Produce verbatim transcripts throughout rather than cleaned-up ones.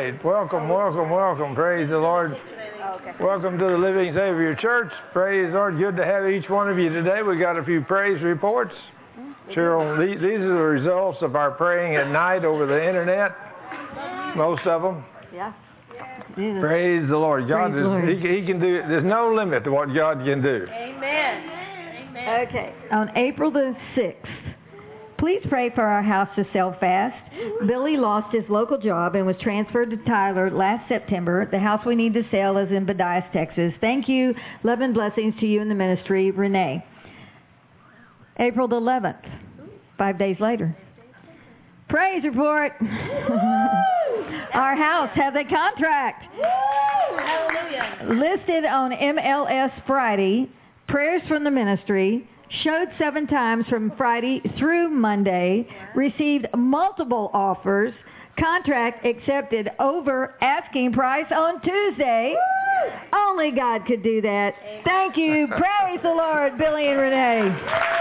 right. Welcome, welcome, welcome. Praise the Lord. Okay. Welcome to the Living Savior Church. Praise the Lord. Good to have each one of you today. We got a few praise reports. Cheryl, these, these are the results of our praying at night over the internet. Most of them. Yeah. Praise the Lord. God Praise is, Lord. he, he can do, there's no limit to what God can do. Amen. Amen. Okay. On April the sixth, please pray for our house to sell fast. Billy lost his local job and was transferred to Tyler last September. The house we need to sell is in Bedias, Texas. Thank you. Love and blessings to you in the ministry, Renee. April the eleventh, five days later. Praise report. Our house has a contract. Hallelujah. Listed on M L S Friday. Prayers from the ministry. Showed seven times from Friday through Monday. Received multiple offers. Contract accepted over asking price on Tuesday. Only God could do that. Thank you. Praise the Lord, Billy and Renee.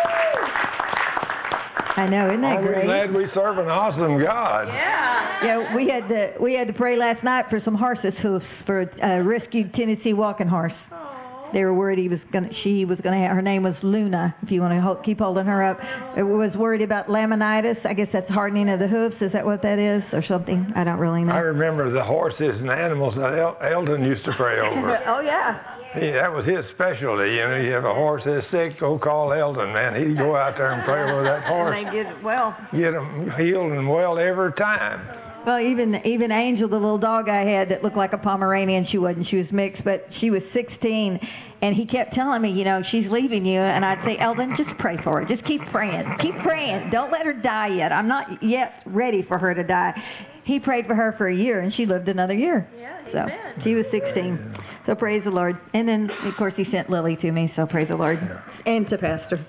I know, isn't that Aren't we great? glad we serve an awesome God? Yeah. Yeah, we had to we had to pray last night for some horses hoofs for a rescued Tennessee walking horse. They were worried he was gonna. She was gonna. Have, her name was Luna. If you want to hold, keep holding her up, it was worried about laminitis. I guess that's hardening of the hoofs. Is that what that is, or something? I don't really know. I remember the horses and animals that El- Eldon used to pray over. Oh yeah. He, that was his specialty. You know, you have a horse that's sick, go call Eldon, man. He'd go out there and pray over that horse. And they get well. Get him healed and well every time. Well, even even Angel, the little dog I had that looked like a Pomeranian, she wasn't. She was mixed, but she was sixteen, and he kept telling me, you know, she's leaving you, and I'd say, Eldon, just pray for her. Just keep praying. Keep praying. Don't let her die yet. I'm not yet ready for her to die. He prayed for her for a year, and she lived another year. Yeah, so amen. she was sixteen. So praise the Lord. And then, of course, he sent Lily to me, so praise the Lord. And to Pastor.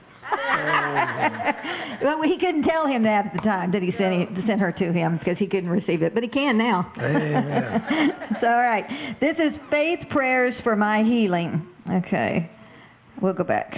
Well, he couldn't tell him that at the time that he sent, he, sent her to him because he couldn't receive it, but he can now. Amen. So, all right. This is faith prayers for my healing. Okay. We'll go back.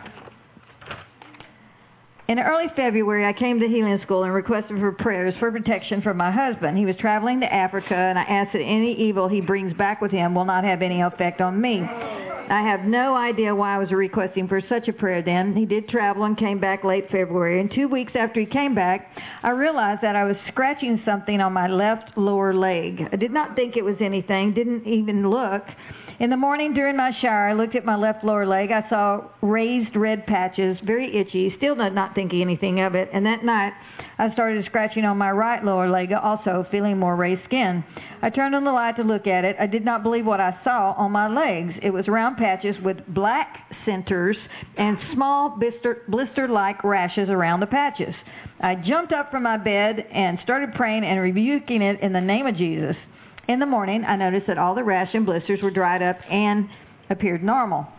In early February, I came to healing school and requested for prayers for protection for my husband. He was traveling to Africa, and I asked that any evil he brings back with him will not have any effect on me. I have no idea why I was requesting for such a prayer then. He did travel and came back late February, and two weeks after he came back, I realized that I was scratching something on my left lower leg. I did not think it was anything, didn't even look. In the morning during my shower, I looked at my left lower leg. I saw raised red patches, very itchy, still not thinking anything of it. And that night, I started scratching on my right lower leg, also feeling more raised skin. I turned on the light to look at it. I did not believe what I saw on my legs. It was round patches with black centers and small blister, blister-like rashes around the patches. I jumped up from my bed and started praying and rebuking it in the name of Jesus. In the morning, I noticed that all the rash and blisters were dried up and appeared normal.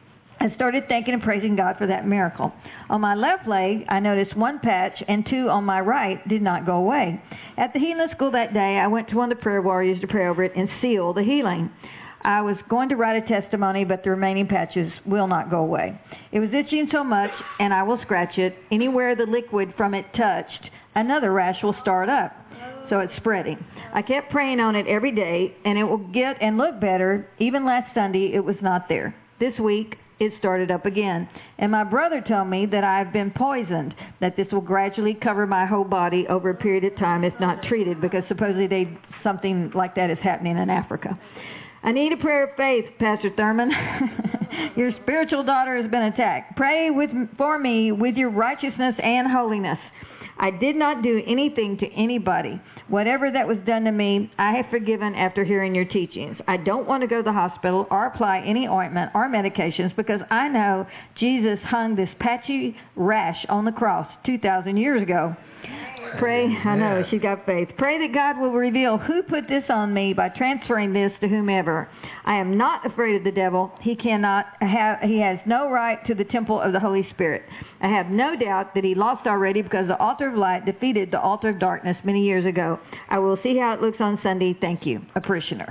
I started thanking and praising God for that miracle. On my left leg, I noticed one patch and two on my right did not go away. At the healing school that day, I went to one of the prayer warriors to pray over it and seal the healing. I was going to write a testimony, but the remaining patches will not go away. It was itching so much, and I will scratch it. Anywhere the liquid from it touched, another rash will start up. So it's spreading. I kept praying on it every day, and it will get and look better. Even last Sunday, it was not there. This week, it started up again. And my brother told me that I have been poisoned, that this will gradually cover my whole body over a period of time if not treated, because supposedly they, something like that is happening in Africa. I need a prayer of faith, Pastor Thurman. Your spiritual daughter has been attacked. Pray with, for me with your righteousness and holiness. I did not do anything to anybody. Whatever that was done to me, I have forgiven after hearing your teachings. I don't want to go to the hospital or apply any ointment or medications because I know Jesus hung this patchy rash on the cross two thousand years ago. Pray, I know, she's got faith. Pray that God will reveal who put this on me by transferring this to whomever. I am not afraid of the devil. He cannot have, he has no right to the temple of the Holy Spirit. I have no doubt that he lost already because the altar of light defeated the altar of darkness many years ago. I will see how it looks on Sunday. Thank you. A parishioner.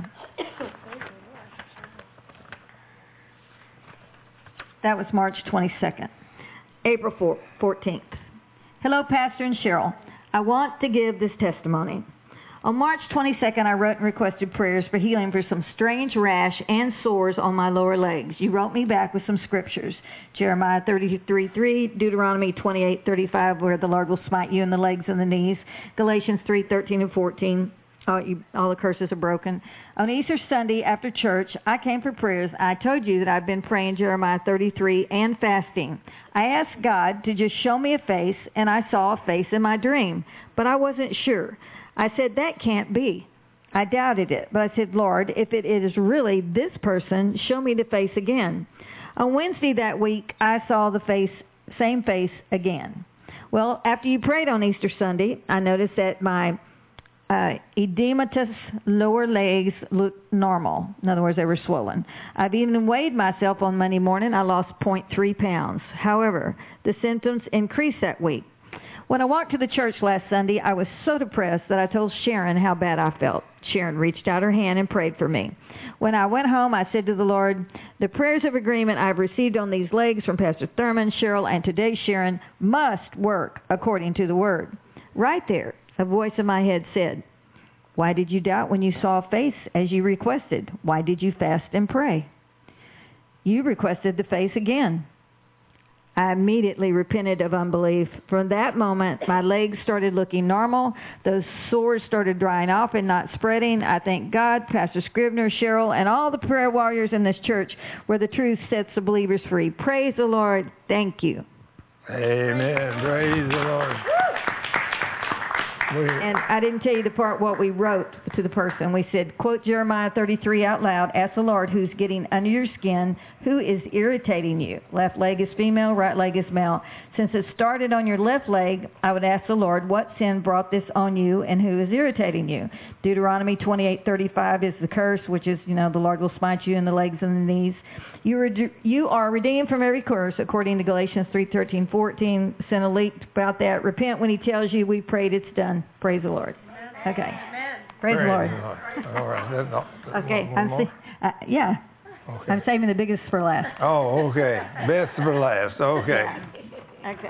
That was March twenty-second. April fourteenth. Hello, Pastor and Cheryl. I want to give this testimony. On March twenty-second, I wrote and requested prayers for healing for some strange rash and sores on my lower legs. You wrote me back with some scriptures. Jeremiah thirty-three three, Deuteronomy twenty-eight thirty-five, where the Lord will smite you in the legs and the knees. Galatians three thirteen and fourteen, all, you, all the curses are broken. On Easter Sunday after church, I came for prayers. I told you that I've been praying Jeremiah thirty-three and fasting. I asked God to just show me a face, and I saw a face in my dream, but I wasn't sure. I said, that can't be. I doubted it, but I said, Lord, if it is really this person, show me the face again. On Wednesday that week, I saw the face, same face again. Well, after you prayed on Easter Sunday, I noticed that my uh, edematous lower legs looked normal. In other words, they were swollen. I've even weighed myself on Monday morning. I lost zero point three pounds. However, the symptoms increased that week. When I walked to the church last Sunday, I was so depressed that I told Sharon how bad I felt. Sharon reached out her hand and prayed for me. When I went home, I said to the Lord, the prayers of agreement I've received on these legs from Pastor Thurman, Cheryl, and today Sharon must work according to the word. Right there, a voice in my head said, why did you doubt when you saw a face as you requested? Why did you fast and pray? You requested the face again. I immediately repented of unbelief. From that moment, my legs started looking normal. Those sores started drying off and not spreading. I thank God, Pastor Scribner, Cheryl, and all the prayer warriors in this church where the truth sets the believers free. Praise the Lord. Thank you. Amen. Praise the Lord. And I didn't tell you the part what we wrote to the person. We said, quote Jeremiah thirty-three out loud, ask the Lord who's getting under your skin, who is irritating you. Left leg is female, right leg is male. Since it started on your left leg, I would ask the Lord, what sin brought this on you and who is irritating you? Deuteronomy twenty-eight thirty-five is the curse, which is, you know, the Lord will smite you in the legs and the knees. You are, you are redeemed from every curse, according to Galatians three thirteen fourteen. Send a link about that. Repent when he tells you we prayed, it's done. Praise the Lord. Okay. Amen. Praise, Praise the Lord. the Lord. All right. That's all, that's Okay. one I'm more? sa- uh, yeah. Okay. I'm saving the biggest for last. Oh, okay. Best for last. Okay. Okay.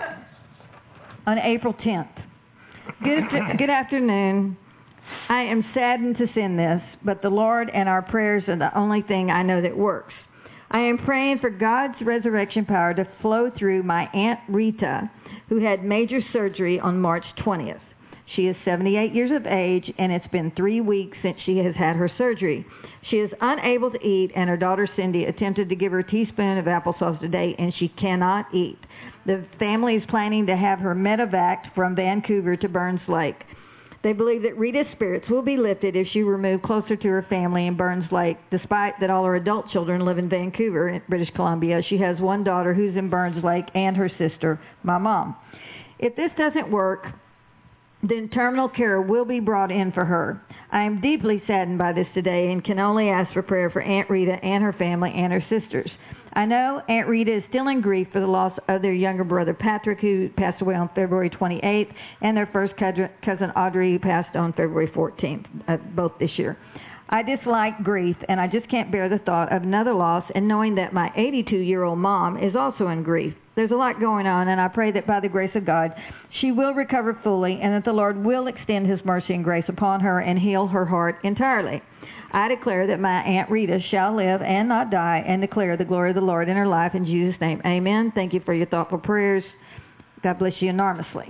On April tenth. Good, good afternoon. I am saddened to send this, but the Lord and our prayers are the only thing I know that works. I am praying for God's resurrection power to flow through my Aunt Rita, who had major surgery on March twentieth. She is seventy-eight years of age, and it's been three weeks since she has had her surgery. She is unable to eat, and her daughter Cindy attempted to give her a teaspoon of applesauce today, and she cannot eat. The family is planning to have her medevaced from Vancouver to Burns Lake. They believe that Rita's spirits will be lifted if she were moved closer to her family in Burns Lake, despite that all her adult children live in Vancouver, in British Columbia. She has one daughter who's in Burns Lake and her sister, my mom. If this doesn't work, then terminal care will be brought in for her. I am deeply saddened by this today and can only ask for prayer for Aunt Rita and her family and her sisters. I know Aunt Rita is still in grief for the loss of their younger brother Patrick, who passed away on February twenty-eighth, and their first cousin Audrey, who passed on February fourteenth, uh, both this year. I dislike grief, and I just can't bear the thought of another loss and knowing that my eighty-two-year-old mom is also in grief. There's a lot going on, and I pray that by the grace of God, she will recover fully and that the Lord will extend his mercy and grace upon her and heal her heart entirely. I declare that my Aunt Rita shall live and not die and declare the glory of the Lord in her life in Jesus' name. Amen. Thank you for your thoughtful prayers. God bless you enormously.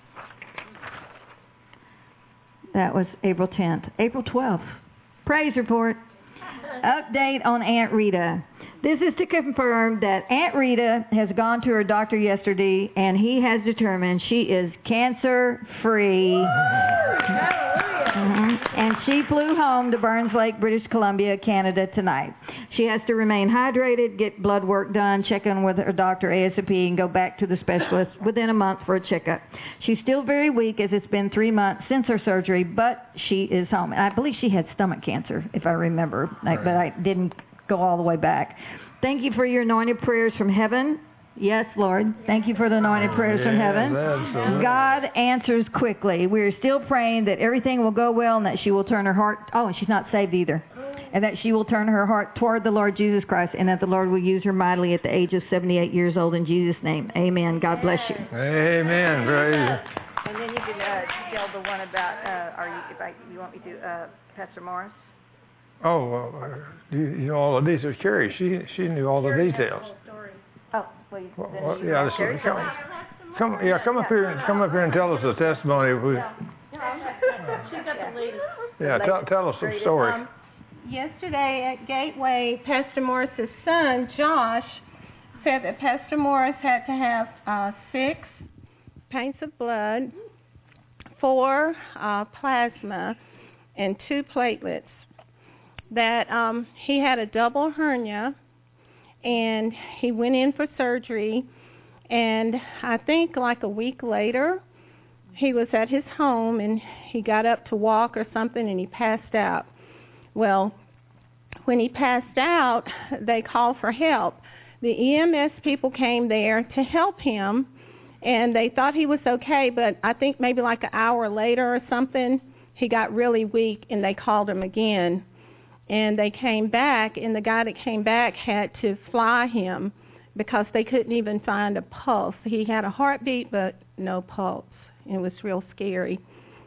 That was April tenth. April twelfth. Praise report. Update on Aunt Rita. This is to confirm that Aunt Rita has gone to her doctor yesterday and he has determined she is cancer-free. Mm-hmm. And she flew home to Burns Lake, British Columbia, Canada tonight. She has to remain hydrated, get blood work done, check in with her doctor ASAP, and go back to the specialist within a month for a checkup. She's still very weak as it's been three months since her surgery, but she is home. And I believe she had stomach cancer, if I remember, right. But I didn't go all the way back. Thank you for your anointed prayers from heaven. Yes, Lord. Thank you for the anointed prayers yes, from heaven. Absolutely. God answers quickly. We are still praying that everything will go well and that she will turn her heart. Oh, and she's not saved either. And that she will turn her heart toward the Lord Jesus Christ and that the Lord will use her mightily at the age of seventy-eight years old in Jesus' name. Amen. God bless you. Amen. Praise. And then you can uh, tell the one about, uh, are you, if I, you want me to, uh, Pastor Morris? Oh, uh, you, you know all the details. Carrie, she she knew all the details. Oh, well, you, Well, then well, you yeah, have this, Terry come, tell come, yeah, come up here, come up here and tell us the testimony. If we, She's got the latest. yeah, tell, tell us some story. Um, yesterday at Gateway, Pastor Morris's son, Josh, said that Pastor Morris had to have uh, six pints of blood, four uh, plasma, and two platelets. That um, he had a double hernia, and he went in for surgery, and I think like a week later, he was at his home, and he got up to walk or something, and he passed out. Well, when he passed out, they called for help. The E M S people came there to help him, and they thought he was okay, but I think maybe like an hour later or something, he got really weak, and they called him again. And they came back, and the guy that came back had to fly him because they couldn't even find a pulse. He had a heartbeat, but no pulse. It was real scary.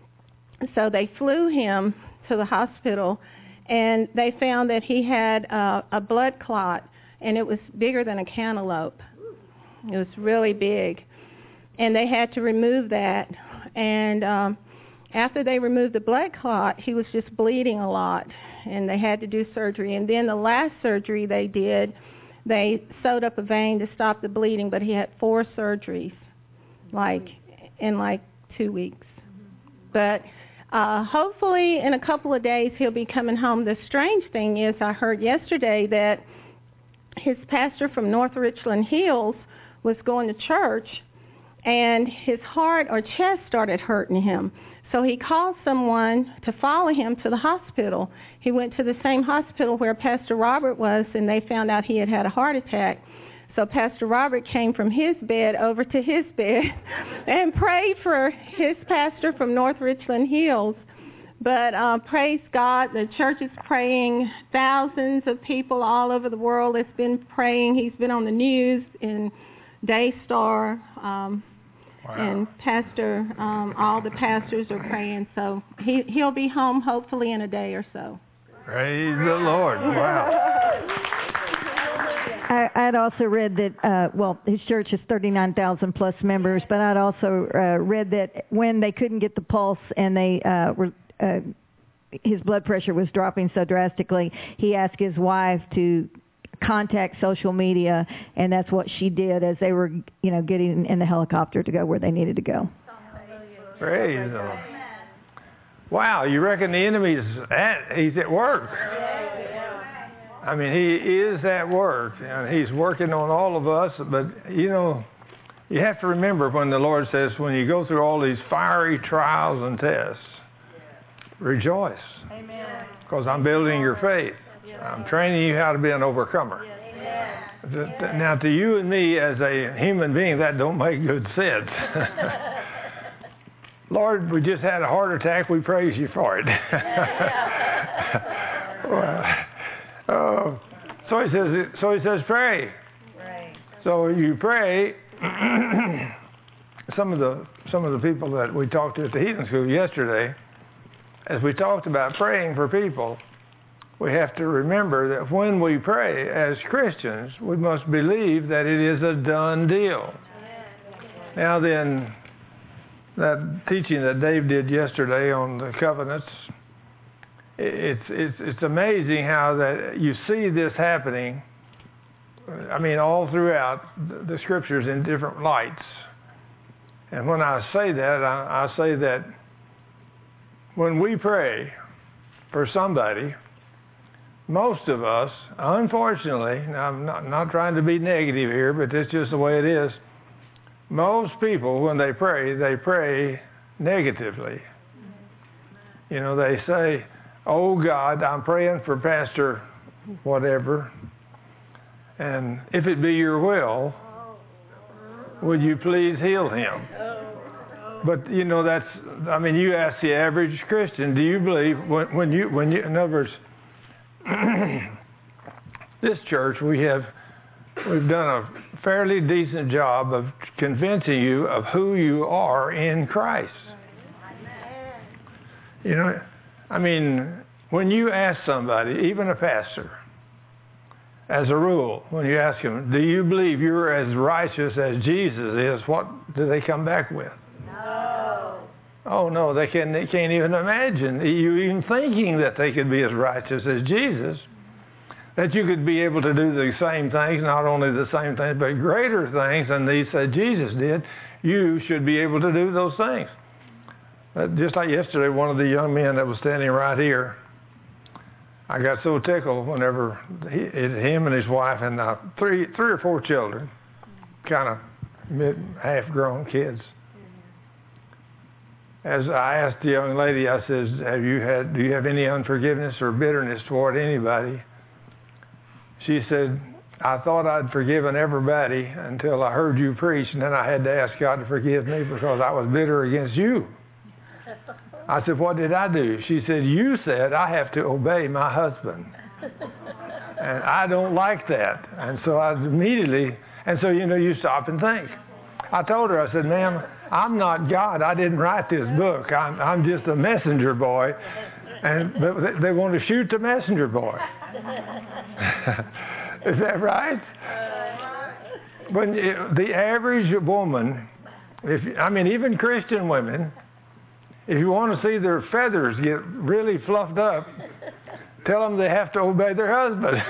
So they flew him to the hospital, and they found that he had uh, a blood clot, and it was bigger than a cantaloupe. It was really big. And they had to remove that. And um, after they removed the blood clot, he was just bleeding a lot, and they had to do surgery. And then the last surgery they did, they sewed up a vein to stop the bleeding, but he had four surgeries, like in like two weeks. But uh, hopefully in a couple of days he'll be coming home. The strange thing is I heard yesterday that his pastor from North Richland Hills was going to church, and his heart or chest started hurting him. So he called someone to follow him to the hospital. He went to the same hospital where Pastor Robert was, and they found out he had had a heart attack. So Pastor Robert came from his bed over to his bed and prayed for his pastor from North Richland Hills. But uh, praise God, the church is praying. Thousands of people all over the world have been praying. He's been on the news in Daystar. Um, Wow. And Pastor, um, all the pastors are praying, so he, he'll be home hopefully in a day or so. Praise the Lord. Wow. I, I'd also read that, uh, well, his church has thirty-nine thousand plus members, but I'd also uh, read that when they couldn't get the pulse and they uh, were, uh, his blood pressure was dropping so drastically, he asked his wife to contact social media, and that's what she did as they were, you know, getting in the helicopter to go where they needed to go. Praise the Lord. Wow, you reckon the enemy's at, he's at work. I mean, he is at work, and he's working on all of us, but, you know, you have to remember when the Lord says, when you go through all these fiery trials and tests, rejoice. Amen. Because I'm building your faith. I'm training you how to be an overcomer. Now, to you and me as a human being, that don't make good sense. Lord, we just had a heart attack. We praise you for it. Well, uh, so he says. So he says, pray. Pray. So you pray. some of the some of the people that we talked to at the healing school yesterday, as we talked about praying for people, we have to remember that when we pray as Christians, we must believe that it is a done deal. Now then, that teaching that Dave did yesterday on the covenants, it's it's it's amazing how that you see this happening. I mean, all throughout the scriptures in different lights. And when I say that, I, I say that when we pray for somebody, most of us, unfortunately, now I'm not, not trying to be negative here, but it's just the way it is. Most people, when they pray, they pray negatively. You know, they say, oh God, I'm praying for Pastor whatever, and if it be your will, would you please heal him? But, you know, that's, I mean, you ask the average Christian, do you believe, when, when you, when you, in other words, this church, we have, we've done a fairly decent job of convincing you of who you are in Christ. You know, I mean, when you ask somebody, even a pastor, as a rule, when you ask them, do you believe you're as righteous as Jesus is, what do they come back with? No. Oh, no, they can't, they can't even imagine you even thinking that they could be as righteous as Jesus, that you could be able to do the same things, not only the same things, but greater things than these that Jesus did. You should be able to do those things. Uh, just like yesterday, one of the young men that was standing right here, I got so tickled whenever he, it, him and his wife and uh, three, three or four children, kind of mid, half-grown kids. As I asked the young lady, I says, "Have you had? Do you have any unforgiveness or bitterness toward anybody?" She said, "I thought I'd forgiven everybody until I heard you preach, and then I had to ask God to forgive me because I was bitter against you." I said, "What did I do?" She said, "You said I have to obey my husband. And I don't like that." And so I immediately, and so, you know, you stop and think. I told her, I said, "Ma'am, I'm not God. I didn't write this book. I'm, I'm just a messenger boy." And but they want to shoot the messenger boy. Is that right? When the average woman, if I mean, even Christian women, if you want to see their feathers get really fluffed up, tell them they have to obey their husband.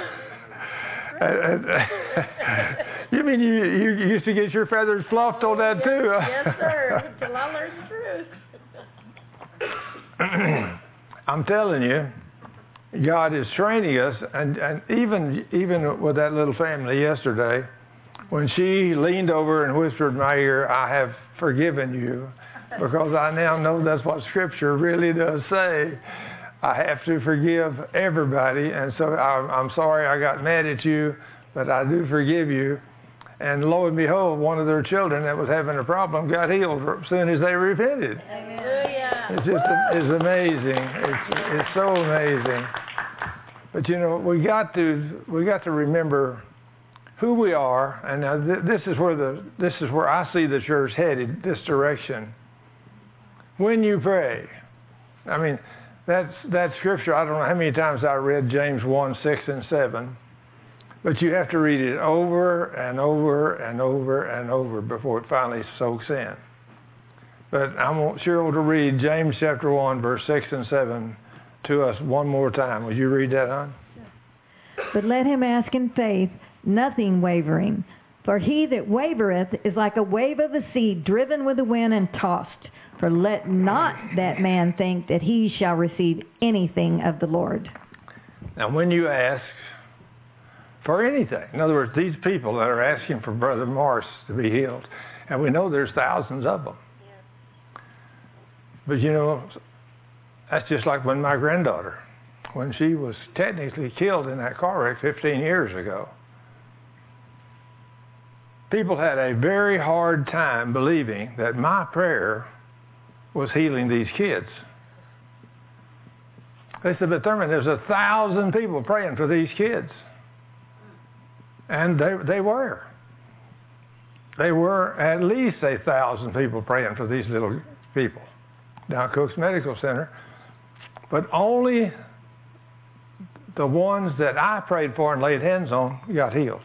You mean you, you used to get your feathers fluffed on that too? Yes, sir. Till I learned the truth. I'm telling you, God is training us, and, and even even with that little family yesterday, when she leaned over and whispered in my ear, "I have forgiven you," because I now know that's what Scripture really does say. I have to forgive everybody, and so I, I'm sorry I got mad at you, but I do forgive you. And lo and behold, one of their children that was having a problem got healed as soon as they repented. Hallelujah. It's just it's amazing. It's it's so amazing. But you know, we got to we got to remember who we are, and now th- this is where the this is where I see the church headed, this direction. When you pray, I mean, that's that scripture. I don't know how many times I read James one, six, and seven, but you have to read it over and over and over and over before it finally soaks in. But I want Cheryl to read James chapter one, verse six and seven to us one more time. Would you read that, hon? But let him ask in faith, nothing wavering. For he that wavereth is like a wave of the sea, driven with the wind and tossed. For let not that man think that he shall receive anything of the Lord. Now, when you ask for anything, in other words, these people that are asking for Brother Morris to be healed, and we know there's thousands of them. But you know, that's just like when my granddaughter, when she was technically killed in that car wreck fifteen years ago. People had a very hard time believing that my prayer was healing these kids. They said, "But Thurman, there's a thousand people praying for these kids." And they they were. They were at least a thousand people praying for these little people down at Cook's Medical Center. But only the ones that I prayed for and laid hands on got healed.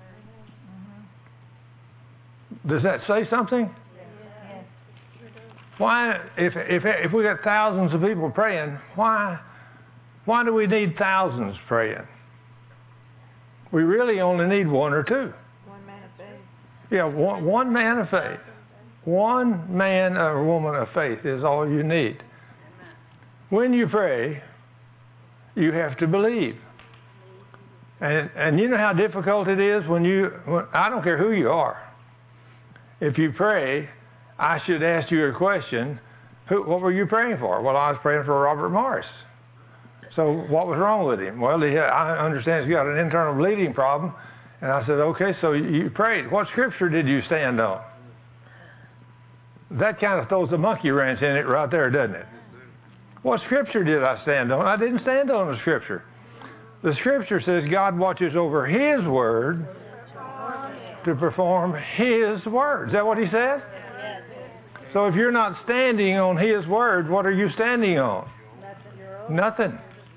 Does that say something? Yes. Why, if if if we got thousands of people praying, why why do we need thousands praying? We really only need one or two. One man of faith. Yeah, one, one man of faith. One man or woman of faith is all you need. When you pray, you have to believe. And and you know how difficult it is when you, when, I don't care who you are. If you pray, I should ask you a question. Who, what were you praying for? Well, I was praying for Robert Morris. So what was wrong with him? Well, he had, I understand he's got an internal bleeding problem. And I said, okay, so you prayed. What scripture did you stand on? That kind of throws a monkey wrench in it right there, doesn't it? What scripture did I stand on? I didn't stand on the scripture. The scripture says God watches over his word to perform his word. Is that what he said? So if you're not standing on His Word, what are you standing on? Nothing.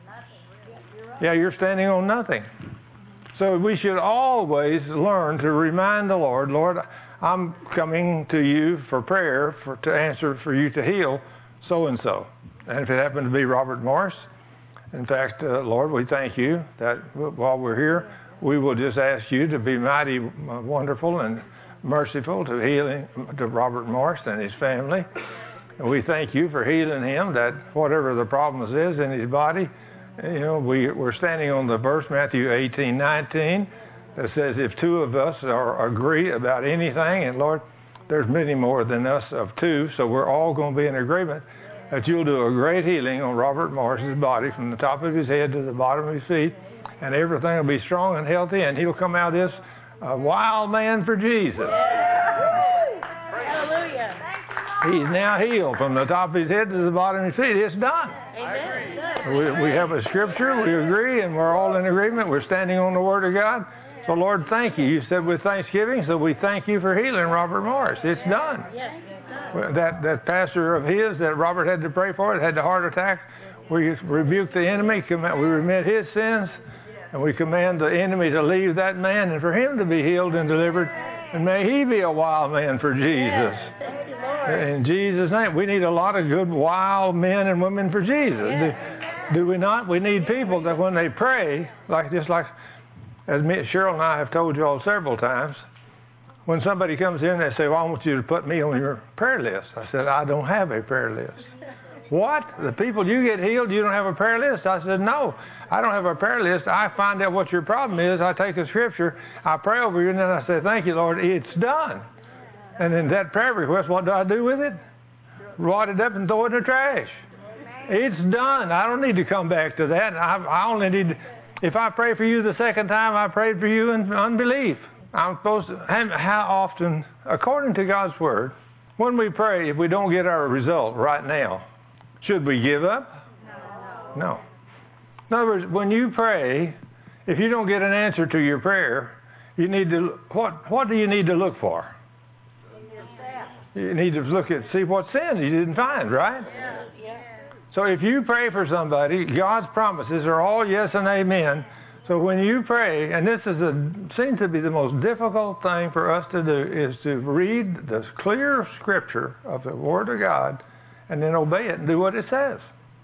Yeah, you're standing on nothing. So we should always learn to remind the Lord, Lord, I'm coming to you for prayer, for to answer, for you to heal so-and-so. And if it happened to be Robert Morris, in fact, uh, Lord, we thank you that while we're here, we will just ask you to be mighty uh, wonderful and merciful to healing to Robert Morris and his family. And we thank you for healing him, that whatever the problems is in his body, you know, we, we're standing on the verse, Matthew eighteen nineteen, that says, if two of us are agree about anything, and Lord, there's many more than us of two, so we're all going to be in agreement that you'll do a great healing on Robert Morris's body from the top of his head to the bottom of his feet, and everything will be strong and healthy, and he'll come out this a wild man for Jesus. Hallelujah. He's now healed from the top of his head to the bottom of his feet. It's done. Amen. We, we have a scripture, we agree, and we're all in agreement. We're standing on the Word of God. So, Lord, thank you. You said with thanksgiving, so we thank you for healing Robert Morris. It's done. Yes, it's done. That, that pastor of his that Robert had to pray for, that had the heart attack, we rebuke the enemy, we remit his sins, and we command the enemy to leave that man and for him to be healed and delivered. And may he be a wild man for Jesus. Thank you, Lord. In Jesus' name, we need a lot of good wild men and women for Jesus. Do, do we not? We need people that when they pray, like just like as me, Cheryl and I have told you all several times, when somebody comes in, they say, well, I want you to put me on your prayer list. I said, I don't have a prayer list. What? The people you get healed, you don't have a prayer list? I said, no, I don't have a prayer list. I find out what your problem is. I take a scripture, I pray over you, and then I say, thank you, Lord, it's done. And then that prayer request, what do I do with it? Write it up and throw it in the trash. It's done. I don't need to come back to that. I, I only need to, if I pray for you the second time, I prayed for you in unbelief. I'm supposed to, how often, according to God's Word, when we pray, if we don't get our result right now, should we give up? No. No. In other words, when you pray, if you don't get an answer to your prayer, you need to, what, what do you need to look for? You need to look at, see what sins you didn't find, right? Yeah, yeah. So if you pray for somebody, God's promises are all yes and amen. So when you pray, and this is a, seems to be the most difficult thing for us to do, is to read the clear scripture of the Word of God and then obey it and do what it says.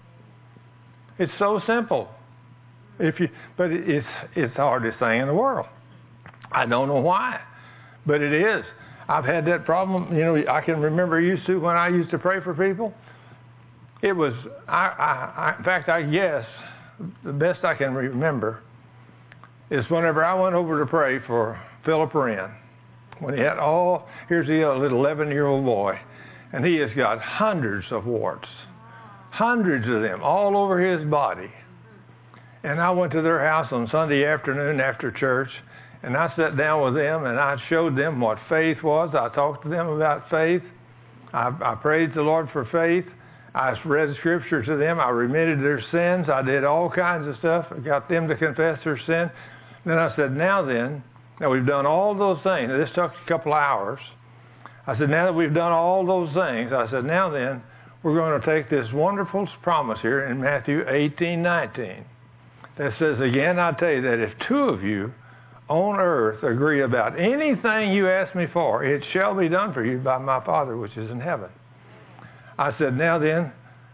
It's so simple. If you, but it's it's the hardest thing in the world. I don't know why, but it is. I've had that problem. You know, I can remember used to when I used to pray for people. It was, I, I, I, in fact, I guess the best I can remember is whenever I went over to pray for Philip Wren, when he had all, here's a little eleven-year-old boy, and he has got hundreds of warts, hundreds of them all over his body. And I went to their house on Sunday afternoon after church, and I sat down with them, and I showed them what faith was. I talked to them about faith. I, I prayed the Lord for faith. I read Scripture to them. I remitted their sins. I did all kinds of stuff. I got them to confess their sin. Then I said, now then, now we've done all those things. Now, this took a couple of hours. I said, now that we've done all those things, I said, now then, we're going to take this wonderful promise here in Matthew eighteen nineteen that says, again, I tell you that if two of you on earth agree about anything you ask me for, it shall be done for you by my Father which is in heaven. I said, now then,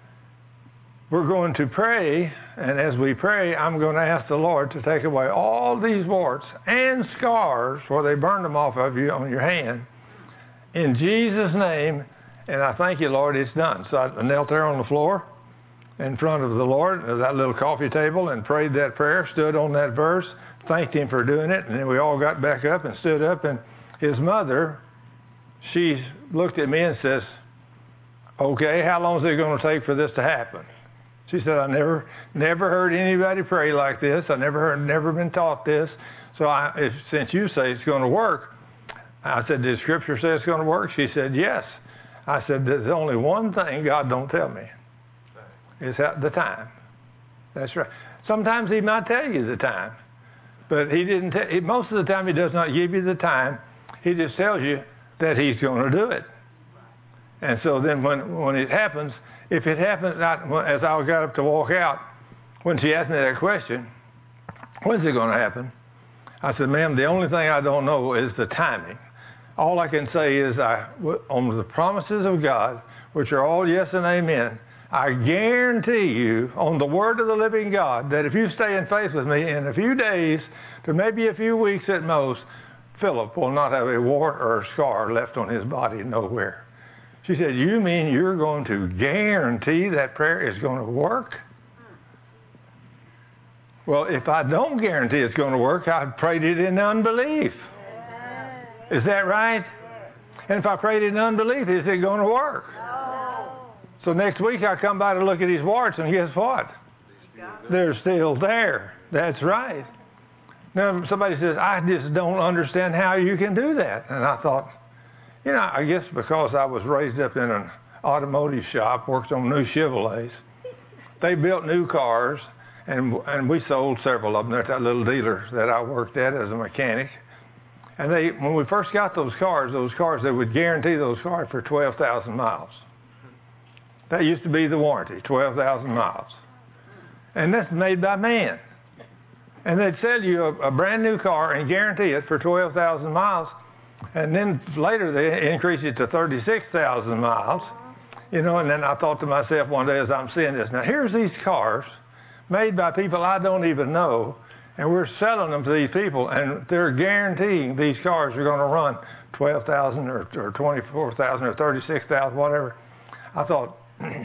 we're going to pray, and as we pray, I'm going to ask the Lord to take away all these warts and scars where they burned them off of you on your hand. In Jesus' name, and I thank you, Lord, it's done. So I knelt there on the floor in front of the Lord, at that little coffee table, and prayed that prayer, stood on that verse, thanked him for doing it, and then we all got back up and stood up, and his mother, she looked at me and says, okay, how long is it going to take for this to happen? She said, I never never heard anybody pray like this. I never heard, never been taught this. So I, if, since you say it's going to work, I said, did Scripture say it's going to work? She said, yes. I said, there's only one thing God don't tell me. It's at the time. That's right. Sometimes he might tell you the time. But he didn't. T- most of the time he does not give you the time. He just tells you that he's going to do it. And so then when, when it happens, if it happens, I, as I got up to walk out, when she asked me that question, when's it going to happen? I said, ma'am, the only thing I don't know is the timing. All I can say is I, on the promises of God, which are all yes and amen, I guarantee you on the word of the living God that if you stay in faith with me in a few days to maybe a few weeks at most, Philip will not have a wart or a scar left on his body nowhere. She said, you mean you're going to guarantee that prayer is going to work? Well, if I don't guarantee it's going to work, I've prayed it in unbelief. Is that right? And if I prayed it in unbelief, is it going to work? So next week I come by to look at these warts, and guess what? They're still there. That's right. Now somebody says, I just don't understand how you can do that. And I thought, you know, I guess because I was raised up in an automotive shop, worked on new Chevrolets. They built new cars, and and we sold several of them at that little dealer that I worked at as a mechanic. And they, when we first got those cars, those cars, they would guarantee those cars for twelve thousand miles. That used to be the warranty, twelve thousand miles. And that's made by man. And they'd sell you a, a brand new car and guarantee it for twelve thousand miles. And then later they increased it to thirty-six thousand miles. You know, and then I thought to myself one day as I'm seeing this, now here's these cars made by people I don't even know, and we're selling them to these people, and they're guaranteeing these cars are going to run twelve thousand or, or twenty-four thousand or thirty-six thousand, whatever. I thought,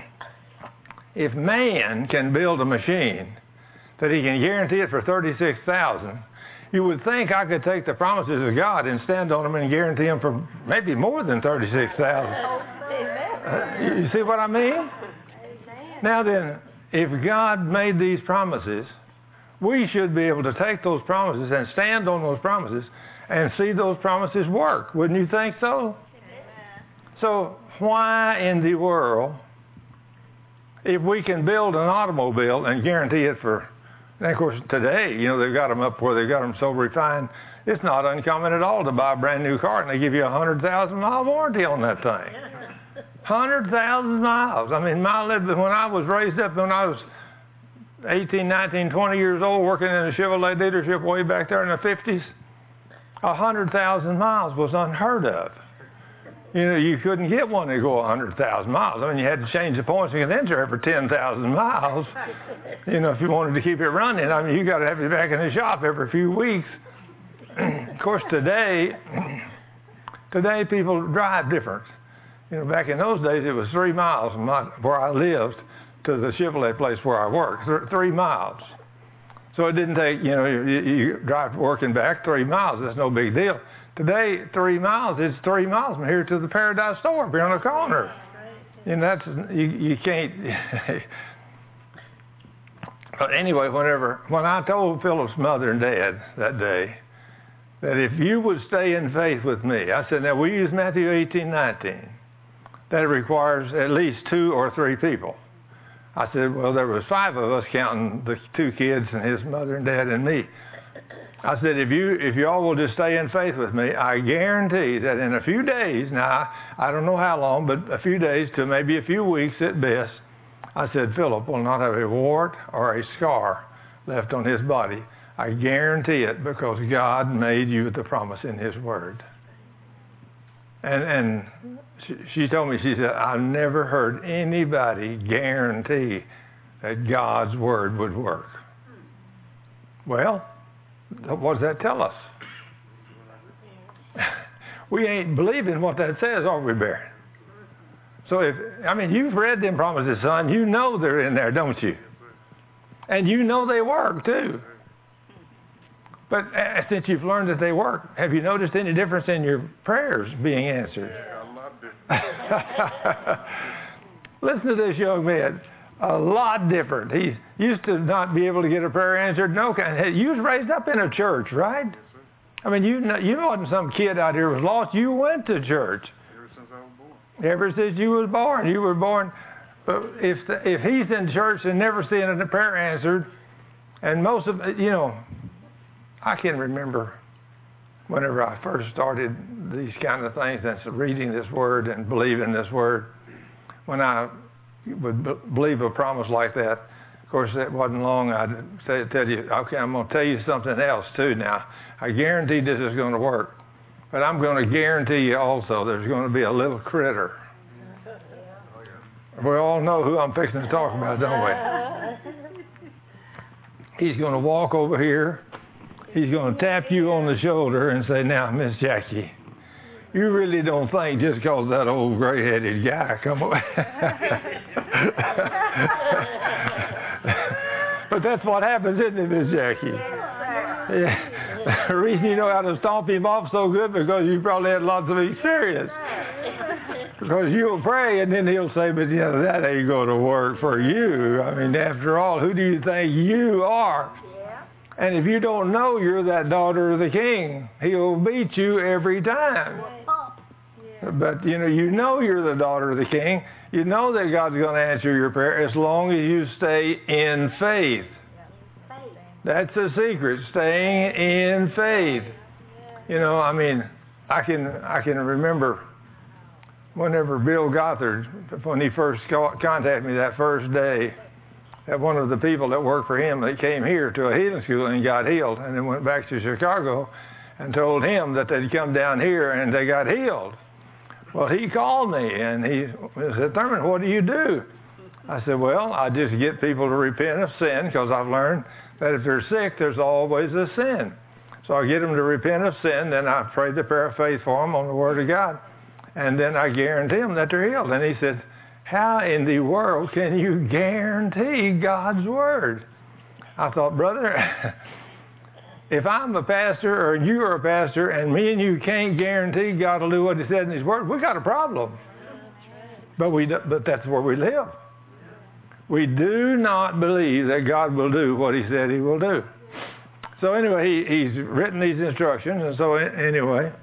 if man can build a machine that he can guarantee it for thirty-six thousand, you would think I could take the promises of God and stand on them and guarantee them for maybe more than thirty-six thousand. Uh, you see what I mean? Now then, if God made these promises, we should be able to take those promises and stand on those promises and see those promises work. Wouldn't you think so? So why in the world, if we can build an automobile and guarantee it for, and of course today, you know, they've got them up where they've got them so refined, it's not uncommon at all to buy a brand new car and they give you a one hundred thousand mile warranty on that thing. one hundred thousand miles. I mean, my, when I was raised up, when I was eighteen, nineteen, twenty years old, working in a Chevrolet dealership way back there in the fifties, one hundred thousand miles was unheard of. You know, you couldn't get one to go one hundred thousand miles. I mean, you had to change the points and condenser every ten thousand miles. You know, if you wanted to keep it running, I mean, you got to have it back in the shop every few weeks. Of course, today, today people drive different. You know, back in those days, it was three miles from my, where I lived to the Chevrolet place where I worked, th- three miles. So it didn't take, you know, you, you drive to work and back three miles. That's no big deal. Today, three miles, it's three miles from here to the Paradise Store up here on the corner. And that's, you, you can't. But anyway, whenever, when I told Philip's mother and dad that day that if you would stay in faith with me, I said, now we use Matthew eighteen nineteen. That requires at least two or three people. I said, well, there was five of us counting the two kids and his mother and dad and me. I said, if you if you all will just stay in faith with me, I guarantee that in a few days, now I don't know how long, but a few days to maybe a few weeks at best, I said, Philip will not have a wart or a scar left on his body. I guarantee it because God made you the promise in his word. And and she, she told me, she said, I've never heard anybody guarantee that God's word would work. Well, what does that tell us? We ain't believing what that says, are we, Barry? So if, I mean, you've read them promises, son. You know they're in there, don't you? And you know they work, too. But uh, since you've learned that they work, have you noticed any difference in your prayers being answered? Yeah, a lot different. Listen to this young man. A lot different. He used to not be able to get a prayer answered. No, you was raised up in a church, right? Yes, sir. I mean, you you wasn't some kid out here who was lost. You went to church. Ever since I was born. Ever since you was born. You were born. But if the, if he's in church and never seeing a prayer answered, and most of, you know, I can remember whenever I first started these kind of things, and reading this word and believing this word, when I would b- believe a promise like that, of course, it wasn't long. I'd say, tell you, okay, I'm going to tell you something else too now. I guarantee this is going to work. But I'm going to guarantee you also there's going to be a little critter. We all know who I'm fixing to talk about, don't we? He's going to walk over here. He's going to tap you on the shoulder and say, now, Miss Jackie, you really don't think just because that old gray-headed guy come away. But that's what happens, isn't it, Miss Jackie? Yeah. The reason you know how to stomp him off so good because you probably had lots of experience. Because you'll pray and then he'll say, but you know, that ain't going to work for you. I mean, after all, who do you think you are? And if you don't know you're that daughter of the king, he'll beat you every time. But, you know, you know you're the daughter of the king. You know that God's going to answer your prayer as long as you stay in faith. That's the secret, staying in faith. You know, I mean, I can I can remember whenever Bill Gothard, when he first contacted me that first day, that one of the people that worked for him that came here to a healing school and got healed and then went back to Chicago and told him that they'd come down here and they got healed. Well, he called me and he said, Thurman, what do you do? I said, well, I just get people to repent of sin because I've learned that if they're sick, there's always a sin. So I get them to repent of sin, then I pray the prayer of faith for them on the Word of God, and then I guarantee them that they're healed. And he said, how in the world can you guarantee God's Word? I thought, brother, if I'm a pastor or you are a pastor and me and you can't guarantee God will do what he said in his Word, we got a problem. But we, but that's where we live. We do not believe that God will do what he said he will do. So anyway, he, he's written these instructions, and so anyway,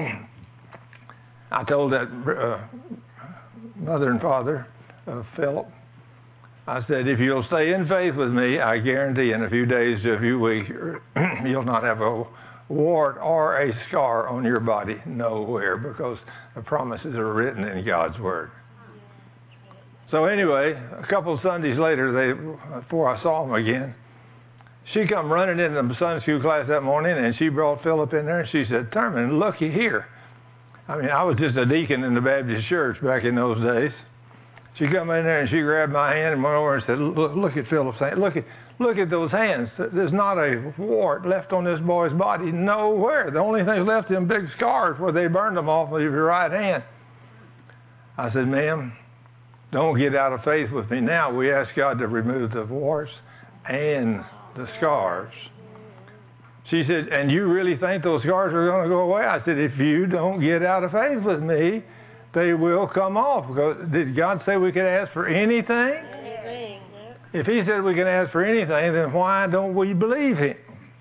I told that uh, mother and father of Philip, I said, if you'll stay in faith with me, I guarantee in a few days to a few weeks, you'll not have a wart or a scar on your body nowhere, because the promises are written in God's Word. So anyway, a couple of Sundays later, they, before I saw him again, she come running into the Sunday school class that morning, and she brought Philip in there, and she said, Thurman, looky here. I mean, I was just a deacon in the Baptist church back in those days. She come in there, and she grabbed my hand and went over and said, look, look at Philip's hand. Look at, look at those hands. There's not a wart left on this boy's body nowhere. The only thing left in big scars where they burned them off of your right hand. I said, ma'am, don't get out of faith with me now. We ask God to remove the warts and the scars. She said, and you really think those scars are going to go away? I said, if you don't get out of faith with me, they will come off. Because did God say we could ask for anything? Anything. If he said we can ask for anything, then why don't we believe him?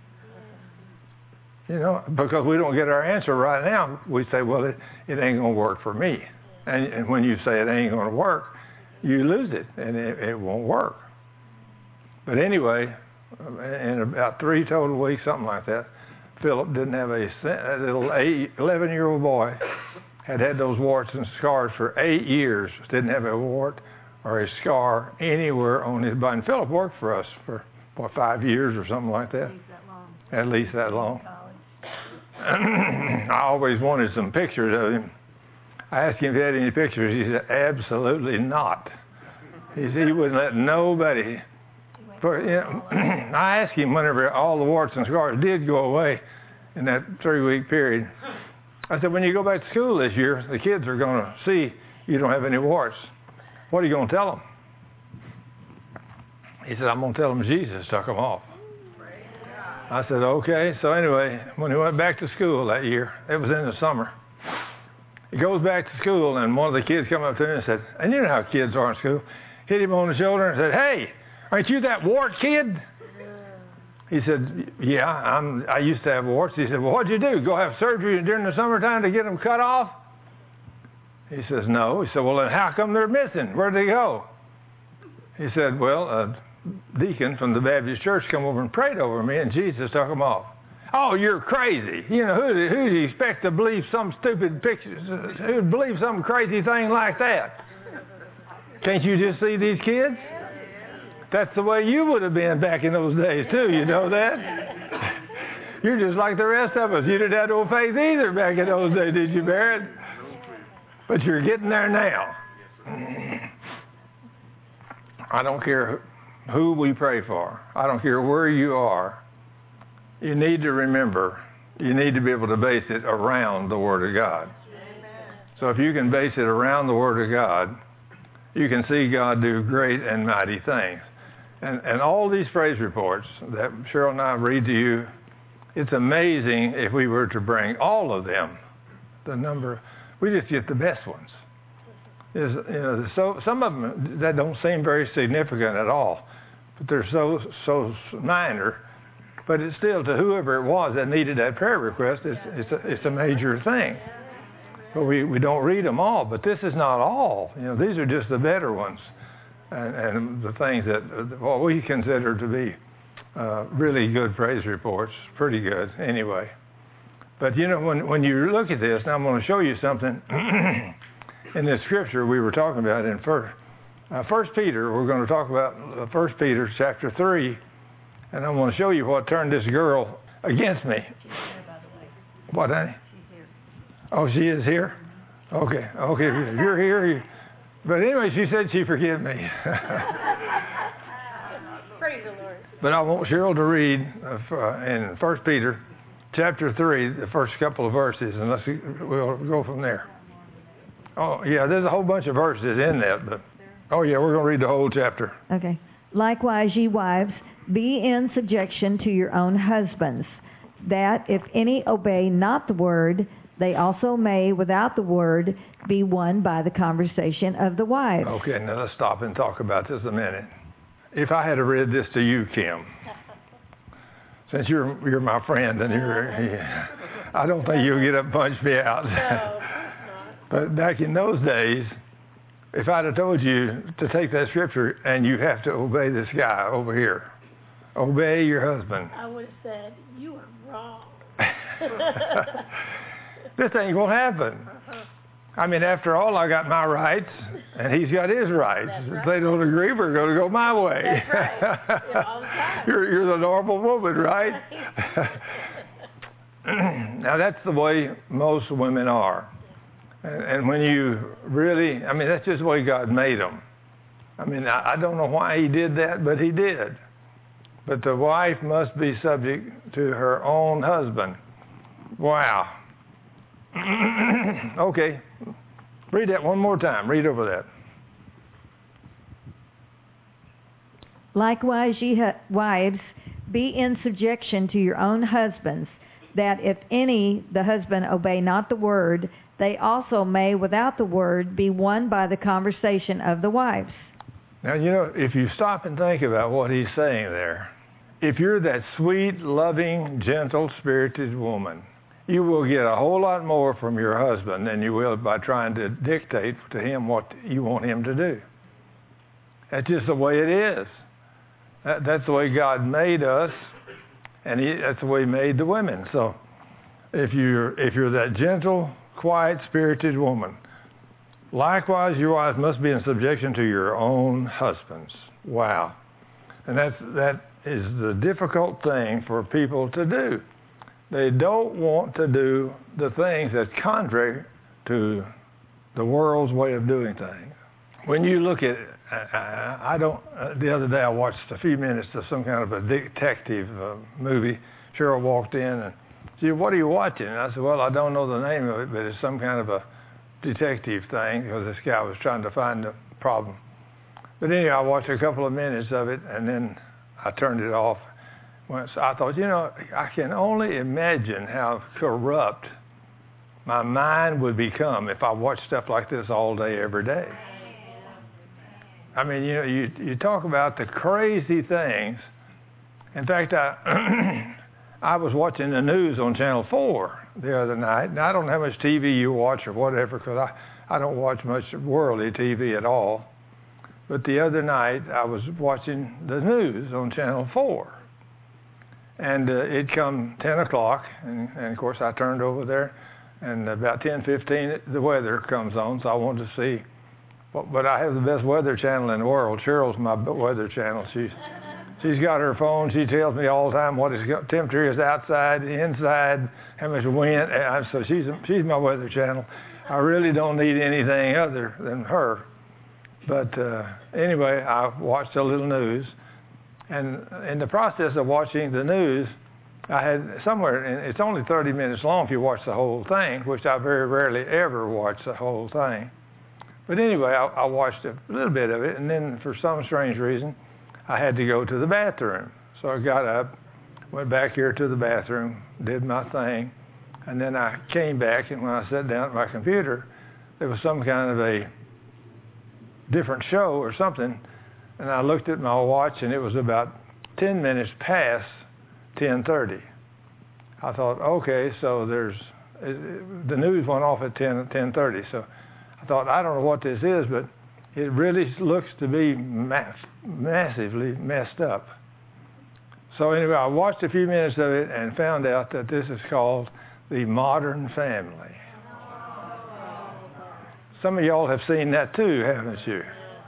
You know, because we don't get our answer right now, we say, well, it, it ain't going to work for me. And, and when you say it ain't going to work, you lose it, and it, it won't work. But anyway, in about three total weeks, something like that, Philip didn't have a, a little eight, eleven-year-old boy had had those warts and scars for eight years, didn't have a wart or a scar anywhere on his body. And Philip worked for us for, what, five years or something like that? At least that long. I always wanted some pictures of him. I asked him if he had any pictures. He said, absolutely not. He said he wouldn't let nobody. For, you know, I asked him whenever all the warts and scars did go away in that three-week period. I said, when you go back to school this year, the kids are going to see you don't have any warts. What are you going to tell them? He said, I'm going to tell them Jesus took them off. I said, okay. So anyway, when he went back to school that year, it was in the summer. He goes back to school, and one of the kids come up to him and said, and you know how kids are in school, hit him on the shoulder and said, hey, aren't you that wart kid? He said, yeah, I'm, I used to have warts. He said, well, what'd you do? Go have surgery during the summertime to get them cut off? He says, no. He said, well, then how come they're missing? Where'd they go? He said, well, a deacon from the Baptist church come over and prayed over me, and Jesus took them off. Oh, you're crazy. You know, who, who do you expect to believe some stupid picture, who'd believe some crazy thing like that? Can't you just see these kids? That's the way you would have been back in those days, too. You know that? You're just like the rest of us. You didn't have no faith either back in those days, did you, Barrett? But you're getting there now. I don't care who we pray for. I don't care where you are. You need to remember, you need to be able to base it around the Word of God. So if you can base it around the Word of God, you can see God do great and mighty things. And, and all these praise reports that Cheryl and I read to you, it's amazing if we were to bring all of them, the number, we just get the best ones. Is, you know, so some of them that don't seem very significant at all, but they're so so minor. But it's still, to whoever it was that needed that prayer request, it's it's a, it's a major thing. But we, we don't read them all. But this is not all. You know, these are just the better ones, and, and the things that what we consider to be uh, really good praise reports, pretty good anyway. But you know, when when you look at this, now I'm going to show you something. In this scripture we were talking about in First, uh, First Peter, we're going to talk about uh, First Peter chapter three, and I'm going to show you what turned this girl against me. She's here, by the way. What, honey? She's here. Oh, she is here? Okay, okay, you're here. You, but anyway, she said she forgive me. Praise the Lord. But I want Cheryl to read uh, in First Peter chapter three, the first couple of verses, and let's we'll go from there. Oh, yeah, there's a whole bunch of verses in that, but, oh, yeah, we're going to read the whole chapter. Okay. Likewise, ye wives, be in subjection to your own husbands, that if any obey not the word, they also may, without the word, be won by the conversation of the wives. Okay, now let's stop and talk about this a minute. If I had to read this to you, Kim, since you're you're my friend, and you're, yeah, I don't think you'll get up and punch me out. No. But back in those days, if I'd have told you to take that scripture and you have to obey this guy over here, obey your husband. I would have said, you are wrong. This ain't going to happen. Uh-huh. I mean, after all, I got my rights, and he's got his rights. That's If right. they don't agree, we're going to go my way. That's right. Yeah, all the time. you're, you're the normal woman, right? Now, that's the way most women are. And, and when you really, I mean, that's just the way God made them. I mean, I, I don't know why he did that, but he did. But the wife must be subject to her own husband. Wow. Okay. Read that one more time. Read over that. Likewise, ye hu- wives, be in subjection to your own husbands, that if any, the husband, obey not the word, they also may, without the word, be won by the conversation of the wives. Now, you know, if you stop and think about what he's saying there, if you're that sweet, loving, gentle, spirited woman, you will get a whole lot more from your husband than you will by trying to dictate to him what you want him to do. That's just the way it is. That, that's the way God made us, and he, that's the way he made the women. So if you're, if you're that gentle, quiet, spirited woman, likewise your wives must be in subjection to your own husbands. Wow. And that's, that is the difficult thing for people to do. They don't want to do the things that's contrary to the world's way of doing things. When you look at, I, I don't, uh, the other day I watched a few minutes of some kind of a detective uh, movie. Cheryl walked in and she said, what are you watching? And I said, well, I don't know the name of it, but it's some kind of a detective thing because this guy was trying to find the problem. But anyway, I watched a couple of minutes of it and then I turned it off. So I thought, you know, I can only imagine how corrupt my mind would become if I watched stuff like this all day, every day. I mean, you know, you you talk about the crazy things. In fact, I I was watching the news on Channel four the other night. Now, I don't know how much T V you watch or whatever, because I, I don't watch much worldly T V at all. But the other night, I was watching the news on Channel four. And uh, it'd come ten o'clock, and, and of course I turned over there, and about ten fifteen the weather comes on, so I wanted to see. But, but I have the best weather channel in the world. Cheryl's my weather channel. She's she's got her phone. She tells me all the time what the temperature is outside, inside, how much wind. And so she's she's my weather channel. I really don't need anything other than her. But uh, anyway, I watched a little news. And in the process of watching the news, I had somewhere, and it's only thirty minutes long if you watch the whole thing, which I very rarely ever watch the whole thing. But anyway, I, I watched a little bit of it, and then for some strange reason, I had to go to the bathroom. So I got up, went back here to the bathroom, did my thing, and then I came back, and when I sat down at my computer, there was some kind of a different show or something. And I looked at my watch, and it was about ten minutes past ten thirty. I thought, okay, so there's it, the news went off at ten thirty. So I thought, I don't know what this is, but it really looks to be mass, massively messed up. So anyway, I watched a few minutes of it and found out that this is called The Modern Family. Some of y'all have seen that too, haven't you?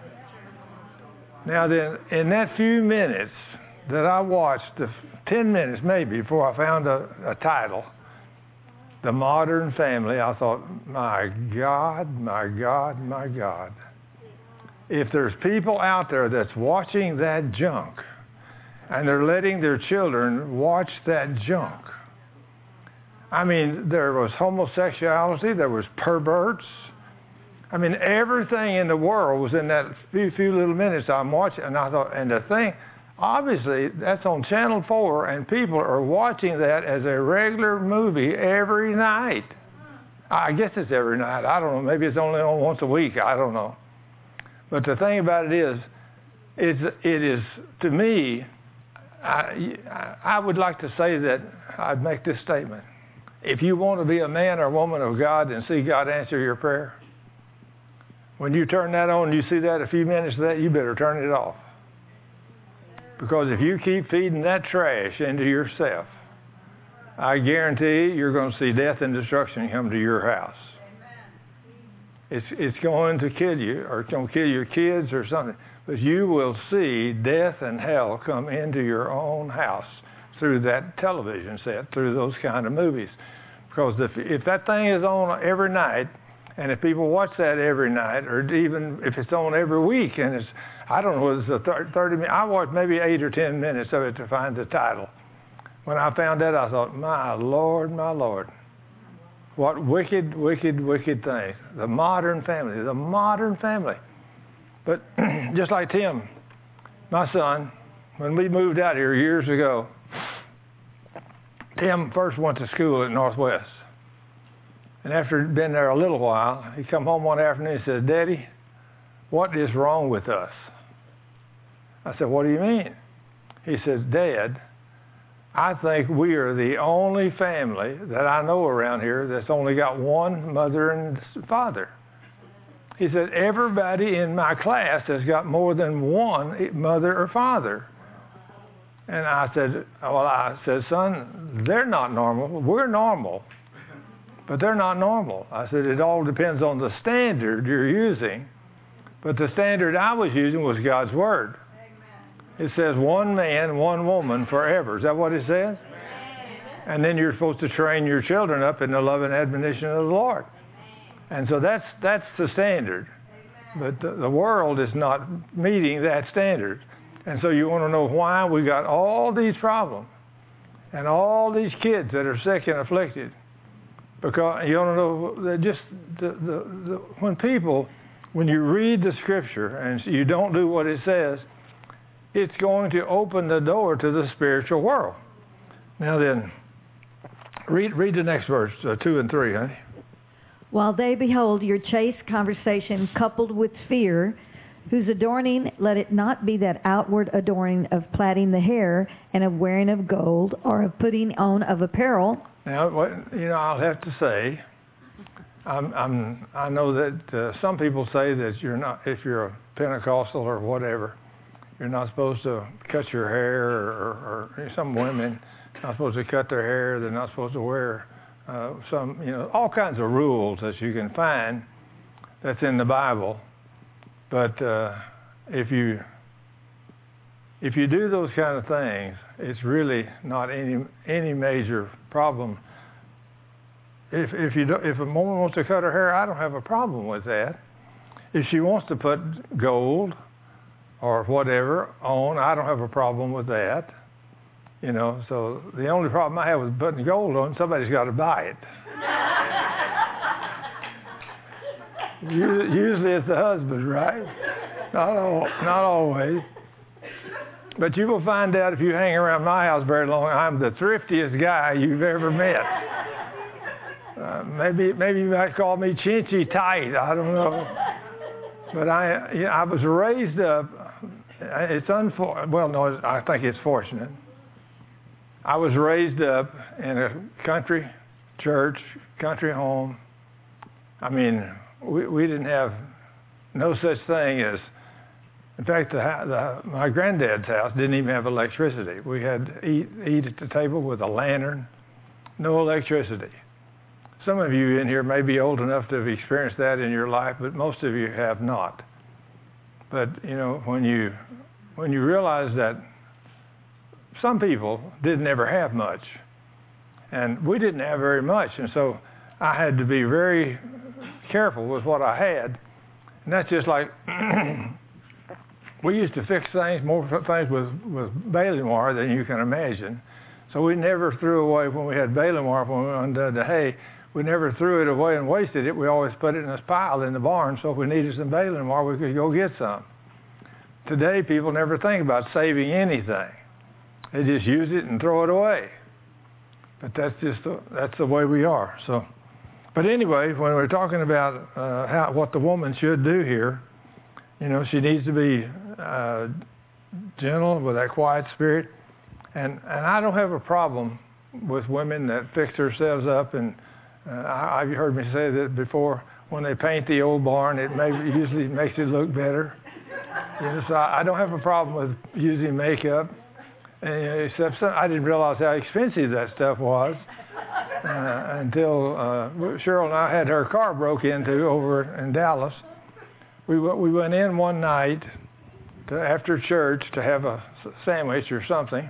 Now then, in that few minutes that I watched, the ten minutes maybe before I found a, a title, The Modern Family, I thought, my God, my God, my God. If there's people out there that's watching that junk, and they're letting their children watch that junk. I mean, there was homosexuality, there was perverts. I mean, everything in the world was in that few, few little minutes I'm watching. And I thought, and the thing, obviously, that's on Channel four, and people are watching that as a regular movie every night. I guess it's every night. I don't know. Maybe it's only on once a week. I don't know. But the thing about it is, it's, it is, to me, I, I would like to say that I'd make this statement. If you want to be a man or woman of God and see God answer your prayer, when you turn that on and you see that, a few minutes of that, you better turn it off. Because if you keep feeding that trash into yourself, I guarantee you, you're going to see death and destruction come to your house. It's, it's going to kill you, or it's going to kill your kids or something. But you will see death and hell come into your own house through that television set, through those kind of movies. Because if, if that thing is on every night, and if people watch that every night, or even if it's on every week, and it's, I don't know whether it's a thirty minutes, I watched maybe eight or ten minutes of it to find the title. When I found that, I thought, my Lord, my Lord, what wicked, wicked, wicked things. The modern family, the modern family. But just like Tim, my son, when we moved out here years ago, Tim first went to school at Northwest. And after he'd been there a little while, he come home one afternoon and said, Daddy, what is wrong with us? I said, what do you mean? He said, Dad, I think we are the only family that I know around here that's only got one mother and father. He said, everybody in my class has got more than one mother or father. And I said, well, I said, son, they're not normal. We're normal. But they're not normal. I said, it all depends on the standard you're using. But the standard I was using was God's Word. Amen. It says one man, one woman forever. Is that what it says? Amen. And then you're supposed to train your children up in the love and admonition of the Lord. Amen. And so that's that's the standard. Amen. But the, the world is not meeting that standard. And so you want to know why we got all these problems and all these kids that are sick and afflicted. Because you don't know, that just the, the, the, when people, when you read the Scripture and you don't do what it says, it's going to open the door to the spiritual world. Now then, read read the next verse, uh, two and three, honey. While they behold your chaste conversation coupled with fear, whose adorning, let it not be that outward adorning of plaiting the hair and of wearing of gold or of putting on of apparel. Now, what, you know, I'll have to say, I'm, I'm, I know that uh, some people say that you're not, if you're a Pentecostal or whatever, you're not supposed to cut your hair, or, or, or some women not supposed to cut their hair. They're not supposed to wear uh, some, you know, all kinds of rules that you can find that's in the Bible. But uh, if you if you do those kind of things, it's really not any any major problem. If if you do, if a woman wants to cut her hair, I don't have a problem with that. If she wants to put gold or whatever on, I don't have a problem with that. You know, so the only problem I have with putting gold on, somebody's got to buy it. Usually it's the husband, right? Not all, not always. But you will find out if you hang around my house very long, I'm the thriftiest guy you've ever met. Uh, maybe maybe you might call me chinchy tight. I don't know. But I, you know, I was raised up. It's unfor- Well, no, I think it's fortunate. I was raised up in a country church, country home. I mean, we we didn't have no such thing as. In fact, the, the, my granddad's house didn't even have electricity. We had to eat eat at the table with a lantern, no electricity. Some of you in here may be old enough to have experienced that in your life, but most of you have not. But you know, when you when you realize that some people didn't ever have much, and we didn't have very much, and so I had to be very careful with what I had. And that's just like we used to fix things, more things with with baling wire than you can imagine. So we never threw away when we had baling wire when we undid the hay. We never threw it away and wasted it. We always put it in a pile in the barn, so if we needed some baling wire, we could go get some. Today, people never think about saving anything. They just use it and throw it away. But that's just the, that's the way we are. So, but anyway, when we're talking about uh, how what the woman should do here, you know, she needs to be uh, gentle with that quiet spirit, and and I don't have a problem with women that fix themselves up. And uh, I, I've heard me say that before. When they paint the old barn, it may, usually makes it look better. You know, so I, I don't have a problem with using makeup. Except some, I didn't realize how expensive that stuff was uh, until uh, Cheryl and I had her car broke into over in Dallas. We we went in one night to, after church to have a sandwich or something,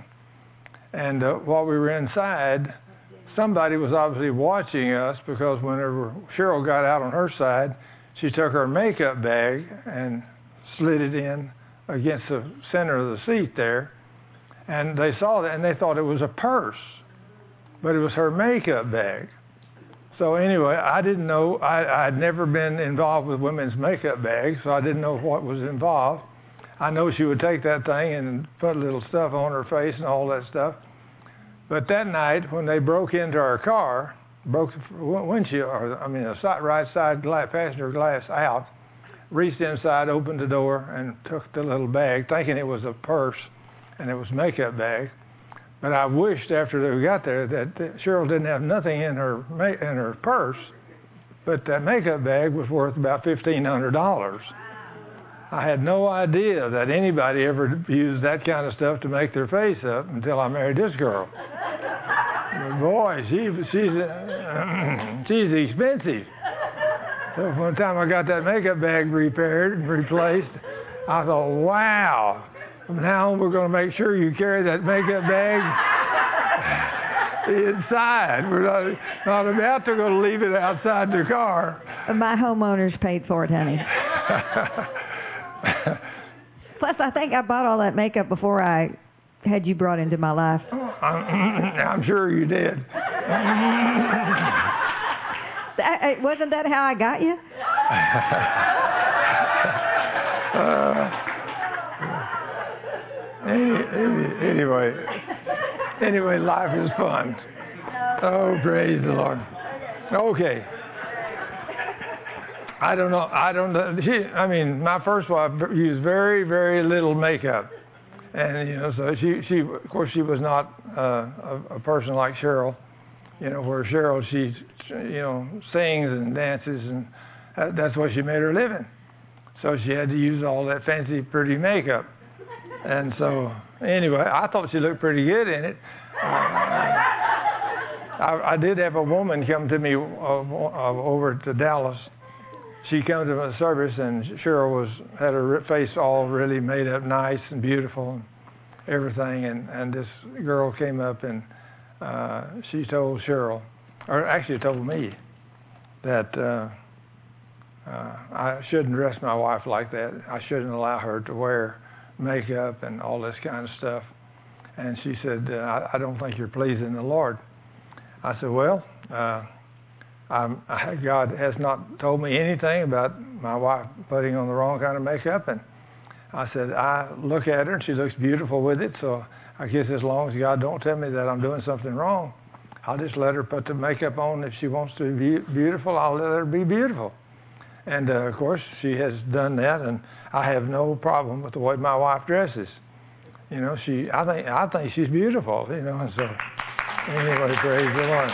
and uh, while we were inside, somebody was obviously watching us because whenever Cheryl got out on her side, she took her makeup bag and slid it in against the center of the seat there. And they saw that, and they thought it was a purse, but it was her makeup bag. So anyway, I didn't know. I had never been involved with women's makeup bags, so I didn't know what was involved. I know she would take that thing and put little stuff on her face and all that stuff. But that night, when they broke into our car, broke the windshield, or I mean, the side, right side glass, passenger glass out, reached inside, opened the door, and took the little bag, thinking it was a purse. And it was a makeup bag, but I wished after we got there that, that Cheryl didn't have nothing in her in her purse, but that makeup bag was worth about fifteen hundred dollars. I had no idea that anybody ever used that kind of stuff to make their face up until I married this girl. But boy, she she's uh, she's expensive. So one time I got that makeup bag repaired and replaced, I thought, wow. From now on, we're going to make sure you carry that makeup bag inside. We're not, not about to go to leave it outside the car. My homeowners paid for it, honey. Plus, I think I bought all that makeup before I had you brought into my life. I'm sure you did. That, wasn't that how I got you? uh, Anyway, anyway, life is fun. Oh, praise the Lord. Okay. I don't know. I don't know. She, I mean, my first wife used very, very little makeup, and you know, so she, she, of course, she was not uh, a, a person like Cheryl. You know, where Cheryl, she, you know, sings and dances, and that, that's what she made her living. So she had to use all that fancy, pretty makeup. And so, anyway, I thought she looked pretty good in it. Uh, I, I did have a woman come to me uh, uh, over to Dallas. She came to my service, and Cheryl was had her face all really made up nice and beautiful and everything. And, and this girl came up, and uh, she told Cheryl, or actually told me, that uh, uh, I shouldn't dress my wife like that. I shouldn't allow her to wear makeup and all this kind of stuff. And she said, uh, I, I don't think you're pleasing the Lord. I said, well, uh, I'm, I, God has not told me anything about my wife putting on the wrong kind of makeup. And I said, I look at her and she looks beautiful with it. So I guess as long as God don't tell me that I'm doing something wrong, I'll just let her put the makeup on. If she wants to be beautiful, I'll let her be beautiful. And uh, of course, she has done that, and I have no problem with the way my wife dresses. You know, she, I think, I think she's beautiful. You know, and so anyway, praise the Lord.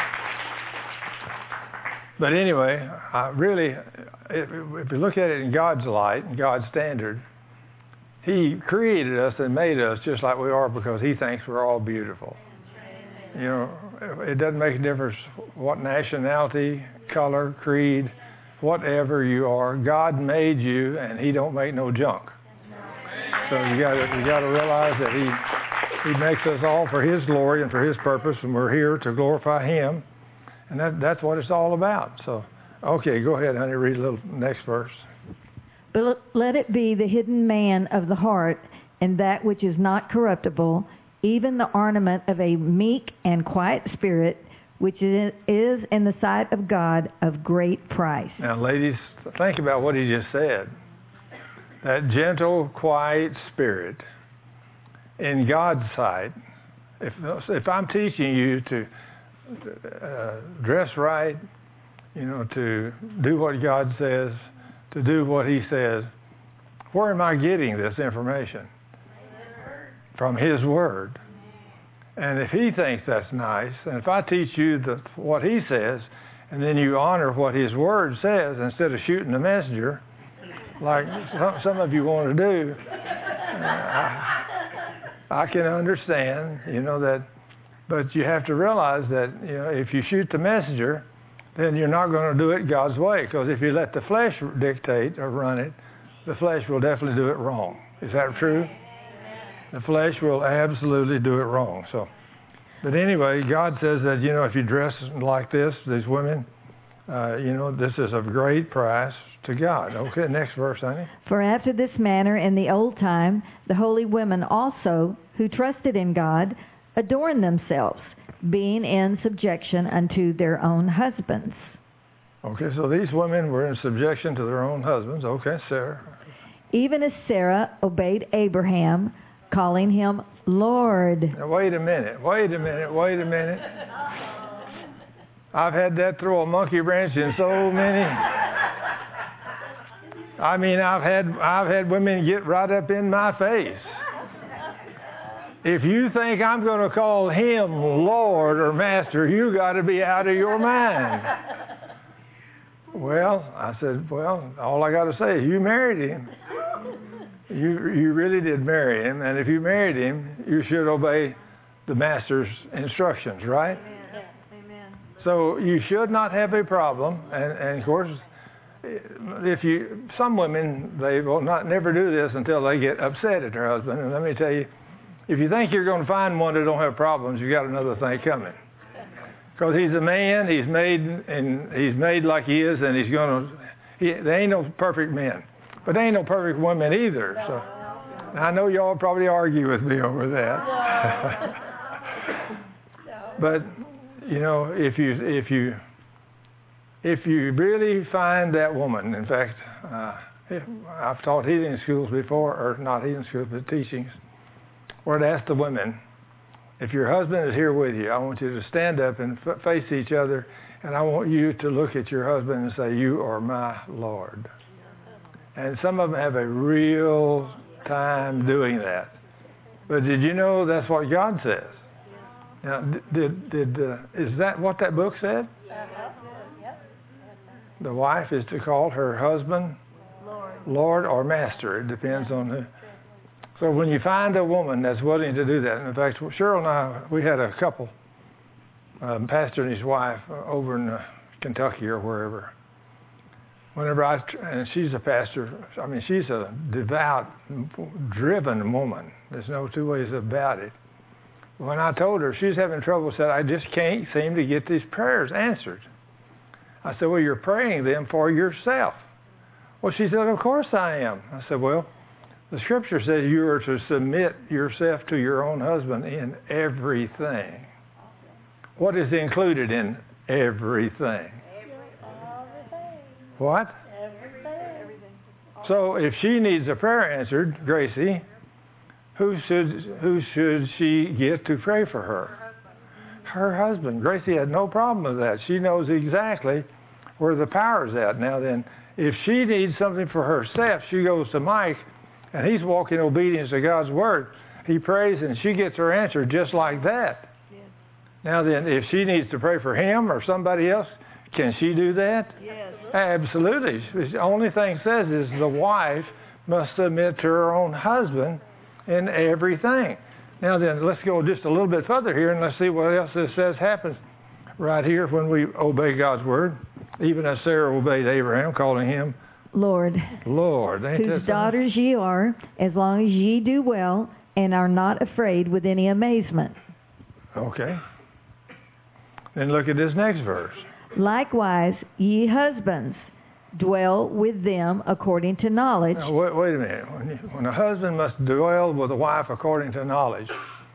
But anyway, I really, if, if you look at it in God's light and God's standard, He created us and made us just like we are because He thinks we're all beautiful. You know, it doesn't make a difference what nationality, color, creed, whatever you are. God made you, and He don't make no junk. So you got to you got to realize that He He makes us all for His glory and for His purpose, and we're here to glorify Him. And that, that's what it's all about. So, okay, go ahead, honey, read a little next verse. But let it be the hidden man of the heart, and that which is not corruptible, even the ornament of a meek and quiet spirit, which is in the sight of God of great price. Now, ladies, think about what he just said. That gentle, quiet spirit, in God's sight, if, if I'm teaching you to Uh, dress right, you know, to do what God says, to do what He says, where am I getting this information? From His Word. And if He thinks that's nice, and if I teach you the, what He says, and then you honor what His Word says instead of shooting the messenger, like some, some of you want to do, uh, I, I can understand, you know, that. But you have to realize that, you know, if you shoot the messenger, then you're not going to do it God's way. Because if you let the flesh dictate or run it, the flesh will definitely do it wrong. Is that true? The flesh will absolutely do it wrong. So, but anyway, God says that, you know, if you dress like this, these women, uh, you know, this is of great price to God. Okay, next verse, honey. For after this manner in the old time, the holy women also, who trusted in God, adorn themselves, being in subjection unto their own husbands. Okay, so these women were in subjection to their own husbands. Okay, Sarah. Even as Sarah obeyed Abraham, calling him Lord. Now, wait a minute, wait a minute, wait a minute. I've had that throw a monkey wrench in so many. I mean, I've had I've had women get right up in my face. If you think I'm going to call him Lord or Master, you got to be out of your mind. Well, I said, well, all I got to say is you married him. You you really did marry him, and if you married him, you should obey the Master's instructions, right? Amen. Amen. So you should not have a problem, and, and of course, if you some women they will not never do this until they get upset at their husband, and let me tell you. If you think you're going to find one that don't have problems, you got another thing coming. Because he's a man, he's made and he's made like he is, and he's going to. He, there ain't no perfect men, but there ain't no perfect women either. So I know y'all probably argue with me over that. But you know, if you if you if you really find that woman, in fact, uh, I've taught healing schools before, or not healing schools, but teachings. Where to ask the women, if your husband is here with you, I want you to stand up and f- face each other, and I want you to look at your husband and say, you are my Lord. And some of them have a real time doing that. But did you know that's what God says? Now, did, did, uh, is that what that book said? The wife is to call her husband Lord, Lord or Master. It depends on who. So when you find a woman that's willing to do that, and in fact, Cheryl and I, we had a couple a pastor and his wife over in uh, Kentucky or wherever. Whenever I, and she's a pastor, I mean, she's a devout, driven woman. There's no two ways about it. When I told her she's having trouble, said, I just can't seem to get these prayers answered. I said, well, you're praying them for yourself. Well, she said, of course I am. I said, well, the scripture says you are to submit yourself to your own husband in everything. What is included in everything? What? So if she needs a prayer answered, Gracie, who should who should she get to pray for her? Her husband. Gracie had no problem with that. She knows exactly where the power's at. Now then, if she needs something for herself, she goes to Mike, and he's walking in obedience to God's word. He prays, and she gets her answer just like that. Yes. Now then, if she needs to pray for him or somebody else, can she do that? Yes. Absolutely. The only thing it says is the wife must submit to her own husband in everything. Now then, let's go just a little bit further here, and let's see what else it says happens right here when we obey God's word, even as Sarah obeyed Abraham, calling him Lord, Lord. Ain't whose that daughters ye are, as long as ye do well, and are not afraid with any amazement. Okay. Then look at this next verse. Likewise, ye husbands, dwell with them according to knowledge. Now, wait, wait a minute. When, you, when a husband must dwell with a wife according to knowledge,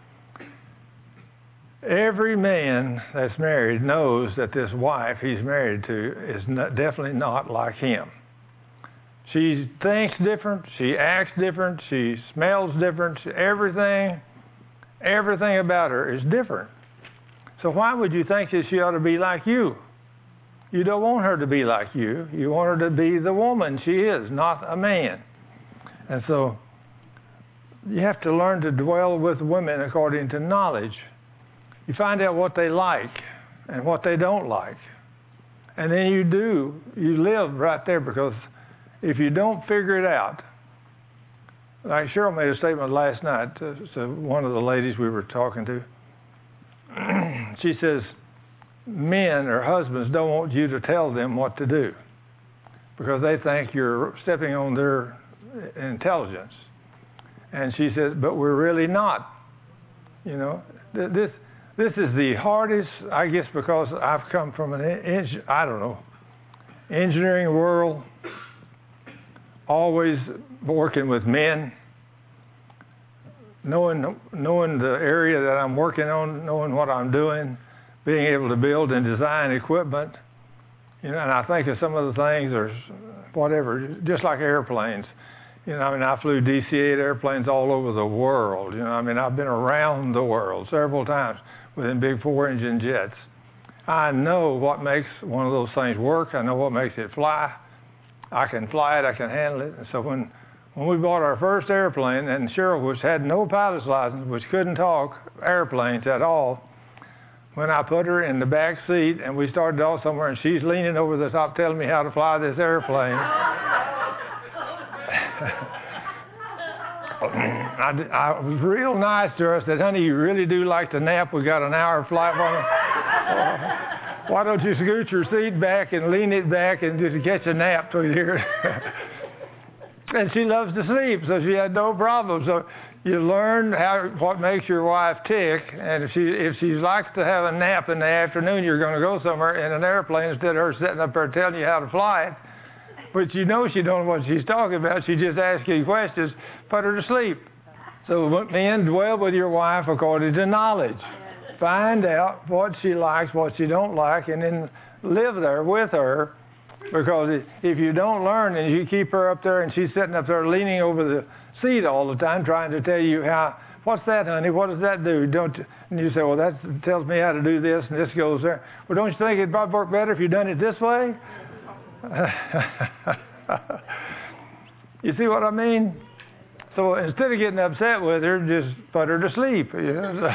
every man that's married knows that this wife he's married to is not, definitely not like him. She thinks different. She acts different. She smells different. Everything, everything about her is different. So why would you think that she ought to be like you? You don't want her to be like you. You want her to be the woman she is, not a man. And so you have to learn to dwell with women according to knowledge. You find out what they like and what they don't like. And then you do, you live right there, because if you don't figure it out, like Cheryl made a statement last night to, to one of the ladies we were talking to. She says, men or husbands don't want you to tell them what to do because they think you're stepping on their intelligence. And she says, but we're really not. You know, this this is the hardest, I guess, because I've come from an, I don't know, engineering world, always working with men, knowing knowing the area that I'm working on, knowing what I'm doing, being able to build and design equipment, you know, and I think of some of the things, or whatever, just like airplanes. You know, I mean, I flew D C eight airplanes all over the world. You know, I mean, I've been around the world several times within big four-engine jets. I know what makes one of those things work. I know what makes it fly. I can fly it. I can handle it. And so when when we bought our first airplane, and Cheryl, which had no pilot's license, which couldn't talk airplanes at all, when I put her in the back seat and we started off somewhere and she's leaning over the top telling me how to fly this airplane, I, I was real nice to her. I said, honey, you really do like to nap. We got an hour flight for you. Why don't you scoot your seat back and lean it back and just catch a nap till you hear it? And she loves to sleep, so she had no problem. So you learn how what makes your wife tick, and if she if she likes to have a nap in the afternoon, you're going to go somewhere in an airplane instead of her sitting up there telling you how to fly it. But you know she don't know what she's talking about. She just asks you questions, put her to sleep. So men, dwell with your wife according to knowledge. Find out what she likes, what she don't like, and then live there with her. Because if you don't learn and you keep her up there and she's sitting up there leaning over the seat all the time trying to tell you how, what's that, honey? What does that do? Don't you, and you say, well, that tells me how to do this and this goes there. Well, don't you think it'd probably work better if you done it this way? You see what I mean? So instead of getting upset with her, just put her to sleep. You know?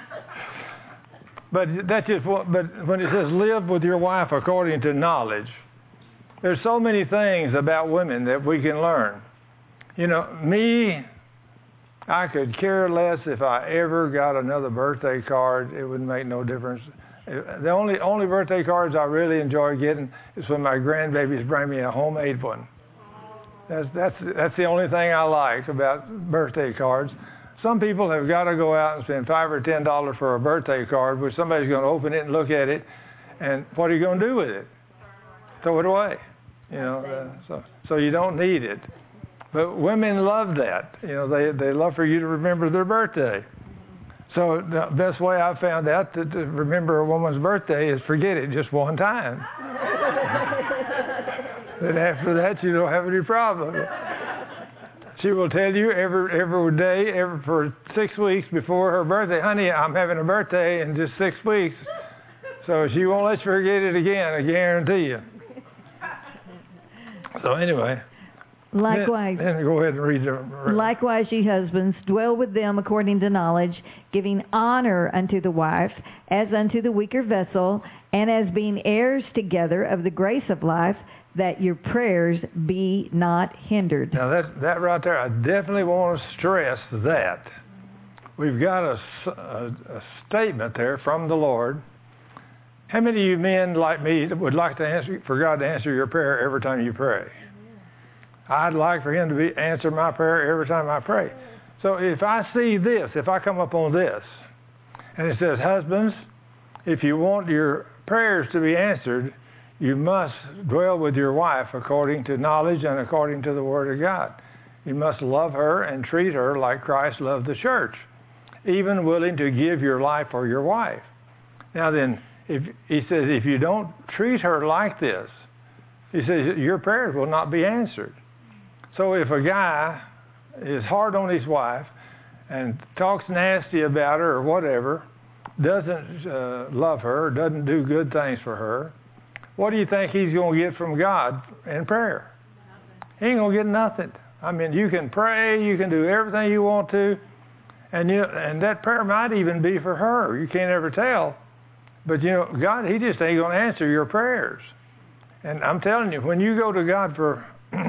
But that's just what. But when it says live with your wife according to knowledge, there's so many things about women that we can learn. You know, me, I could care less if I ever got another birthday card. It would make no difference. The only only birthday cards I really enjoy getting is when my grandbabies bring me a homemade one. That's that's that's the only thing I like about birthday cards. Some people have got to go out and spend five or ten dollars for a birthday card, which somebody's going to open it and look at it, and what are you going to do with it? Throw it away, you know. Uh, so so you don't need it. But women love that. You know, they they love for you to remember their birthday. So the best way I've found out to, to remember a woman's birthday is forget it just one time. Then after that, you don't have any problem. She will tell you every every day, every for six weeks before her birthday, honey, I'm having a birthday in just six weeks. So she won't let you forget it again, I guarantee you. So anyway. Likewise, then, then go ahead and read the. Likewise, ye husbands, dwell with them according to knowledge, giving honor unto the wife, as unto the weaker vessel, and as being heirs together of the grace of life, that your prayers be not hindered. Now that that right there, I definitely want to stress that. We've got a, a, a statement there from the Lord. How many of you men like me would like to answer for God to answer your prayer every time you pray? I'd like for Him to be, answer my prayer every time I pray. So if I see this, if I come up on this, and it says, husbands, if you want your prayers to be answered, you must dwell with your wife according to knowledge and according to the Word of God. You must love her and treat her like Christ loved the church, even willing to give your life for your wife. Now then, if he says, if you don't treat her like this, he says, your prayers will not be answered. So if a guy is hard on his wife and talks nasty about her or whatever, doesn't uh, love her, doesn't do good things for her, what do you think he's going to get from God in prayer? He ain't going to get nothing. I mean, you can pray, you can do everything you want to, and you and that prayer might even be for her. You can't ever tell. But, you know, God, He just ain't going to answer your prayers. And I'm telling you, when you go to God for...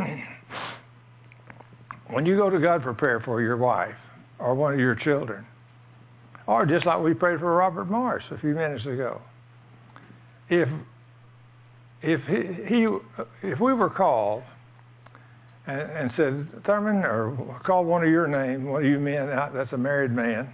When you go to God for prayer for your wife or one of your children, or just like we prayed for Robert Morris a few minutes ago, if if he, he if we were called and, and said, Thurman, or called one of your name, one of you men, that's a married man,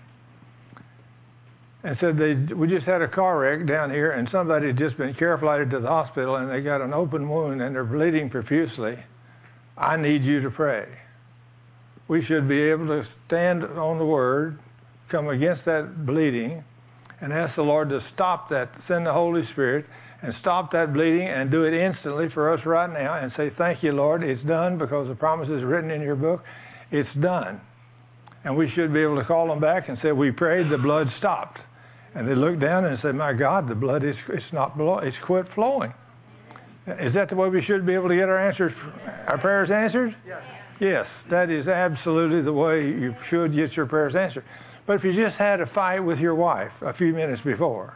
and said they we just had a car wreck down here and somebody had just been careflighted to the hospital and they got an open wound and they're bleeding profusely, I need you to pray. We should be able to stand on the Word, come against that bleeding, and ask the Lord to stop that, send the Holy Spirit, and stop that bleeding and do it instantly for us right now and say, thank you, Lord, it's done because the promise is written in your book. It's done. And we should be able to call them back and say, we prayed, the blood stopped. And they look down and say, my God, the blood is it's not it's quit flowing. Is that the way we should be able to get our answers, our prayers answered? Yes. Yes, that is absolutely the way you should get your prayers answered. But if you just had a fight with your wife a few minutes before,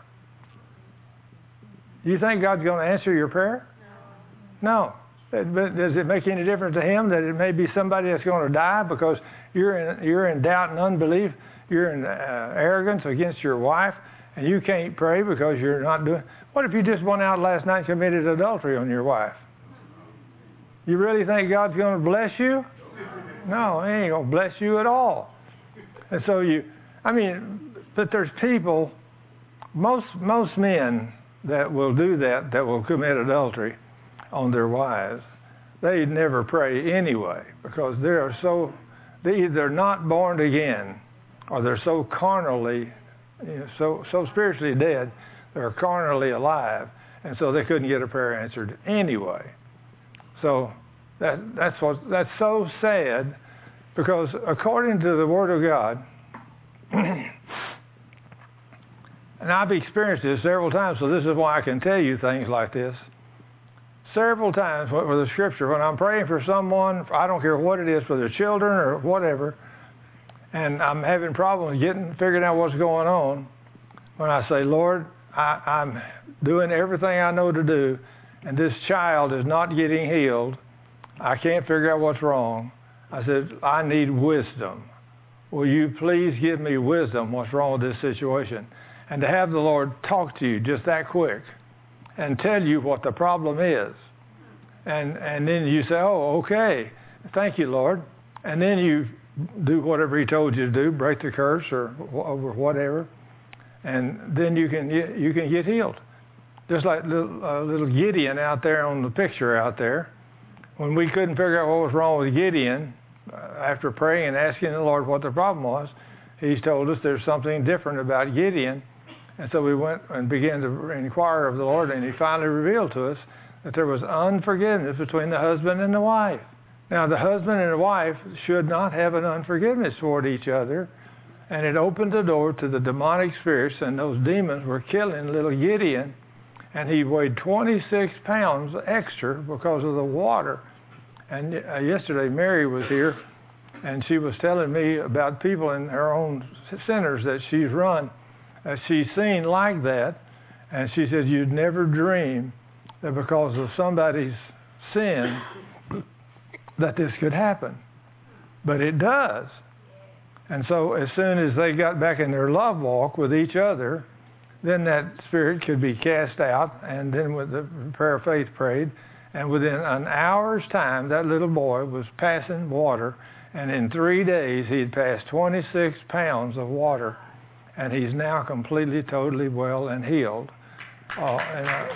do you think God's going to answer your prayer? No. No. But does it make any difference to Him that it may be somebody that's going to die because you're in, you're in doubt and unbelief, you're in uh, arrogance against your wife, and you can't pray because you're not doing... What if you just went out last night and committed adultery on your wife? You really think God's going to bless you? No, He ain't going to bless you at all. And so you, I mean, but there's people, most most men that will do that, that will commit adultery on their wives, they never pray anyway because they are so, they either not born again or they're so carnally, you know, so so spiritually dead, they're carnally alive, and so they couldn't get a prayer answered anyway. So that that's what that's so sad, because according to the Word of God, and I've experienced this several times, so this is why I can tell you things like this. Several times with the Scripture, when I'm praying for someone, I don't care what it is, for their children or whatever, and I'm having problems getting figuring out what's going on, when I say, Lord, I, I'm doing everything I know to do, and this child is not getting healed, I can't figure out what's wrong. I said, I need wisdom. Will you please give me wisdom what's wrong with this situation? And to have the Lord talk to you just that quick and tell you what the problem is. And and then you say, oh, okay, thank you, Lord. And then you do whatever he told you to do, break the curse or, or whatever. And then you can you can get healed. Just like little, uh, little Gideon out there on the picture out there. When we couldn't figure out what was wrong with Gideon, uh, after praying and asking the Lord what the problem was, he's told us there's something different about Gideon. And so we went and began to inquire of the Lord, and he finally revealed to us that there was unforgiveness between the husband and the wife. Now, the husband and the wife should not have an unforgiveness toward each other, and it opened the door to the demonic spirits, and those demons were killing little Gideon, and he weighed twenty-six pounds extra because of the water. And uh, yesterday, Mary was here, and she was telling me about people in her own centers that she's run, that she's seen like that, and she said, you'd never dream that because of somebody's sin that this could happen. But it does. And so as soon as they got back in their love walk with each other, then that spirit could be cast out, and then with the prayer of faith prayed, and within an hour's time, that little boy was passing water, and in three days he'd passed twenty-six pounds of water, and he's now completely, totally well and healed. Uh, and, uh,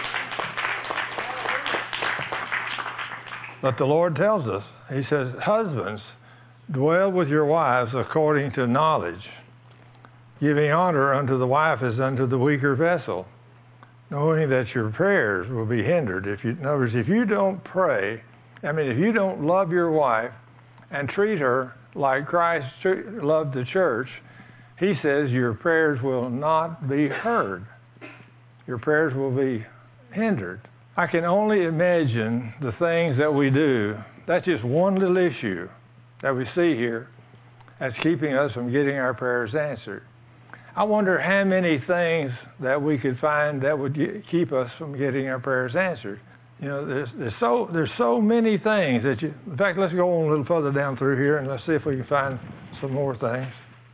but the Lord tells us, he says, husbands, dwell with your wives according to knowledge, giving honor unto the wife as unto the weaker vessel, knowing that your prayers will be hindered. If you, in other words, if you don't pray, I mean, if you don't love your wife and treat her like Christ loved the church, he says your prayers will not be heard. Your prayers will be hindered. I can only imagine the things that we do. That's just one little issue that we see here that's keeping us from getting our prayers answered. I wonder how many things that we could find that would get, keep us from getting our prayers answered. You know, there's, there's so there's so many things that you. In fact, let's go on a little further down through here and let's see if we can find some more things.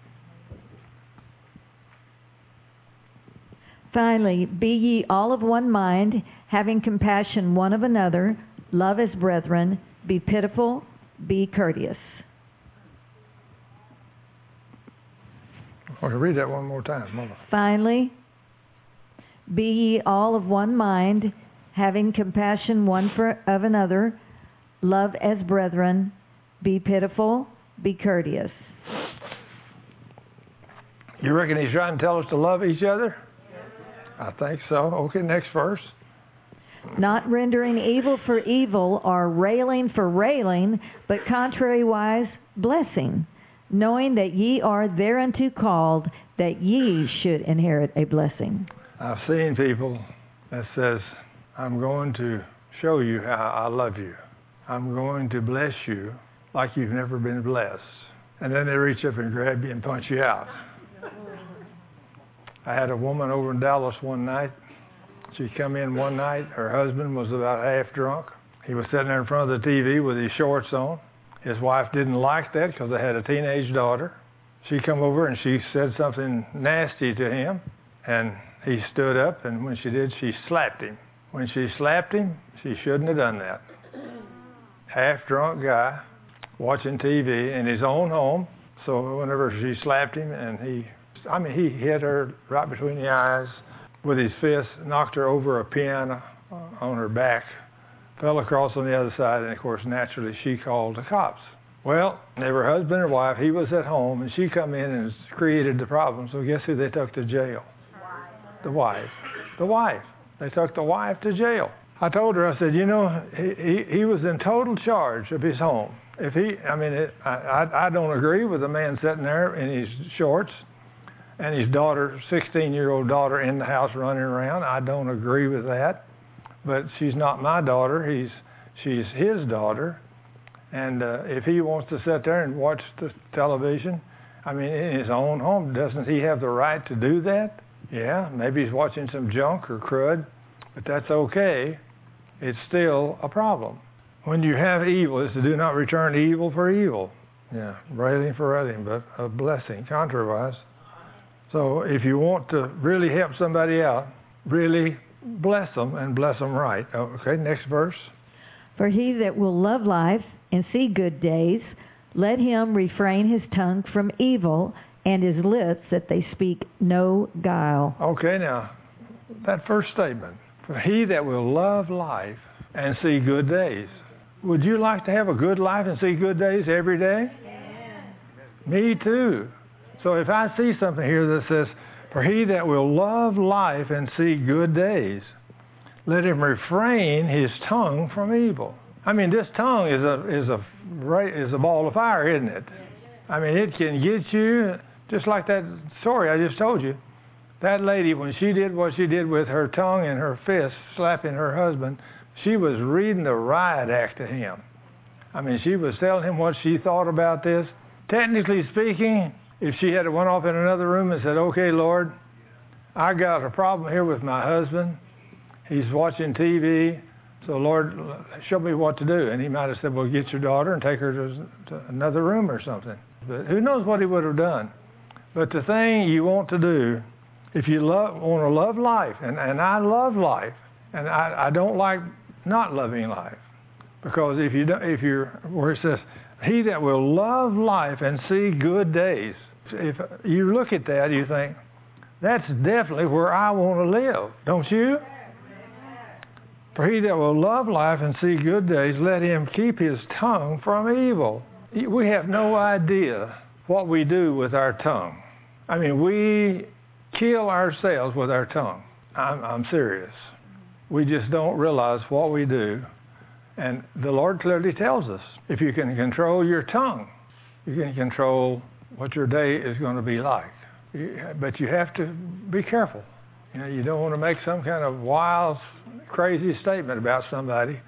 Finally, be ye all of one mind, having compassion one of another, love as brethren, be pitiful, be courteous. I want to read that one more time, Mama. Finally, be ye all of one mind, having compassion one for of another, love as brethren, be pitiful, be courteous. You reckon he's trying to tell us to love each other? I think so. Okay, next verse. Not rendering evil for evil or railing for railing, but contrariwise blessing, knowing that ye are thereunto called, that ye should inherit a blessing. I've seen people that says, I'm going to show you how I love you. I'm going to bless you like you've never been blessed. And then they reach up and grab you and punch you out. I had a woman over in Dallas one night. She come in one night. Her husband was about half drunk. He was sitting there in front of the T V with his shorts on. His wife didn't like that because they had a teenage daughter. She come over and she said something nasty to him. And he stood up, and when she did, she slapped him. When she slapped him, she shouldn't have done that. Half drunk guy watching T V in his own home. So whenever she slapped him, and he I mean, he hit her right between the eyes with his fist, knocked her over a piano on her back, fell across on the other side, and of course, naturally, she called the cops. Well, they were husband and wife. He was at home, and she come in and created the problem. So guess who they took to jail? The wife. The wife. They took the wife to jail. I told her, I said, you know, he, he, he was in total charge of his home. If he, I mean, it, I, I, I don't agree with the man sitting there in his shorts and his daughter, sixteen-year-old daughter in the house running around. I don't agree with that. But she's not my daughter. He's, she's his daughter. And uh, if he wants to sit there and watch the television, I mean, in his own home, doesn't he have the right to do that? Yeah, maybe he's watching some junk or crud, but that's okay. It's still a problem. When you have evil, it's to do not return evil for evil. Yeah, railing for railing, but a blessing. Contrariwise, So if you want to really help somebody out, really bless them and bless them right. Okay, next verse. For he that will love life and see good days, let him refrain his tongue from evil and his lips that they speak no guile. Okay, now, that first statement. For he that will love life and see good days. Would you like to have a good life and see good days every day? Yeah. Me too. So if I see something here that says, for he that will love life and see good days, let him refrain his tongue from evil. I mean, this tongue is a is a is a ball of fire, isn't it? I mean, it can get you, just like that story I just told you. That lady, when she did what she did with her tongue and her fist, slapping her husband, she was reading the riot act to him. I mean, she was telling him what she thought about this. Technically speaking, if she had went off in another room and said, okay, Lord, I got a problem here with my husband. He's watching T V. So, Lord, show me what to do. And he might have said, well, get your daughter and take her to, to another room or something. But who knows what he would have done. But the thing you want to do, if you love, want to love life, and, and I love life, and I, I don't like not loving life. Because if, you don't, if you're, where it says, he that will love life and see good days, if you look at that, you think, that's definitely where I want to live, don't you? For he that will love life and see good days, let him keep his tongue from evil. We have no idea what we do with our tongue. I mean, we kill ourselves with our tongue. I'm, I'm serious. We just don't realize what we do. And the Lord clearly tells us, if you can control your tongue, you can control what your day is going to be like. But you have to be careful. You know, you don't want to make some kind of wild, crazy statement about somebody.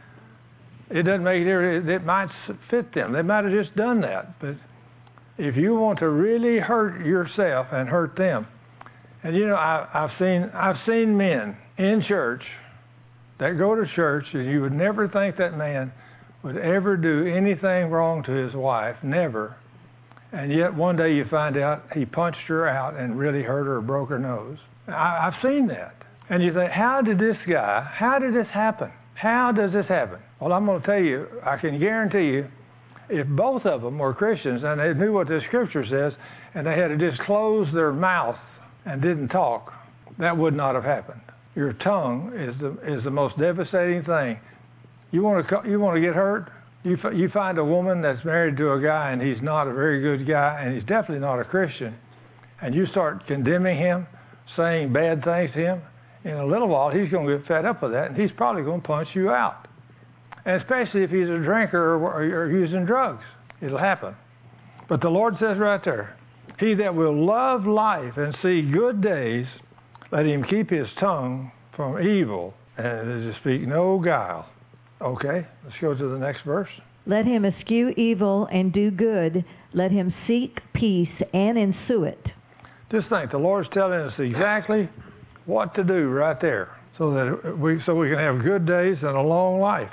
It doesn't make it, it might fit them. They might have just done that. But if you want to really hurt yourself and hurt them, and you know, I, I've seen I've seen men in church that go to church, and you would never think that man would ever do anything wrong to his wife, never. And yet one day you find out he punched her out and really hurt her or broke her nose. I, I've seen that. And you think, how did this guy, how did this happen? How does this happen? Well, I'm going to tell you, I can guarantee you, if both of them were Christians and they knew what the scripture says, and they had to just close their mouth and didn't talk, that would not have happened. Your tongue is the is the most devastating thing. You want to you want to get hurt? You you find a woman that's married to a guy and he's not a very good guy and he's definitely not a Christian, and you start condemning him, saying bad things to him. In a little while, he's going to get fed up with that, and he's probably going to punch you out. And especially if he's a drinker or, or using drugs, it'll happen. But the Lord says right there, he that will love life and see good days, let him keep his tongue from evil and to speak no guile. Okay, let's go to the next verse. Let him eschew evil and do good. Let him seek peace and ensue it. Just think, the Lord's telling us exactly what to do right there, so that we so we can have good days and a long life.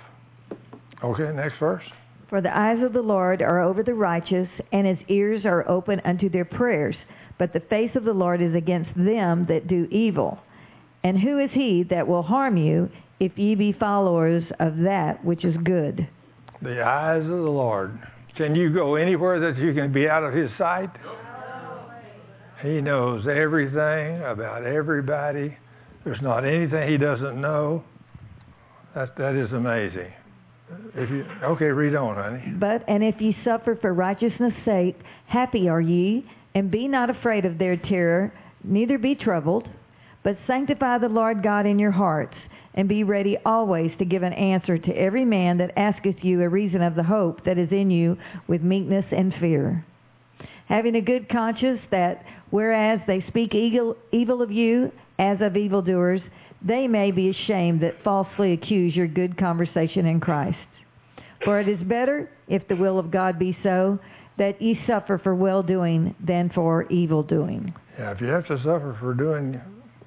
Okay, next verse. For the eyes of the Lord are over the righteous, and his ears are open unto their prayers. But the face of the Lord is against them that do evil. And who is he that will harm you, if ye be followers of that which is good? The eyes of the Lord. Can you go anywhere that you can be out of his sight? He knows everything about everybody. There's not anything he doesn't know. That that is amazing. If you okay, read on, honey. But and if ye suffer for righteousness' sake, happy are ye, and be not afraid of their terror, neither be troubled, but sanctify the Lord God in your hearts, and be ready always to give an answer to every man that asketh you a reason of the hope that is in you with meekness and fear. Having a good conscience, that whereas they speak evil, evil of you as of evildoers, they may be ashamed that falsely accuse your good conversation in Christ. For it is better, if the will of God be so, that ye suffer for well-doing than for evil-doing. Yeah, if you have to suffer for doing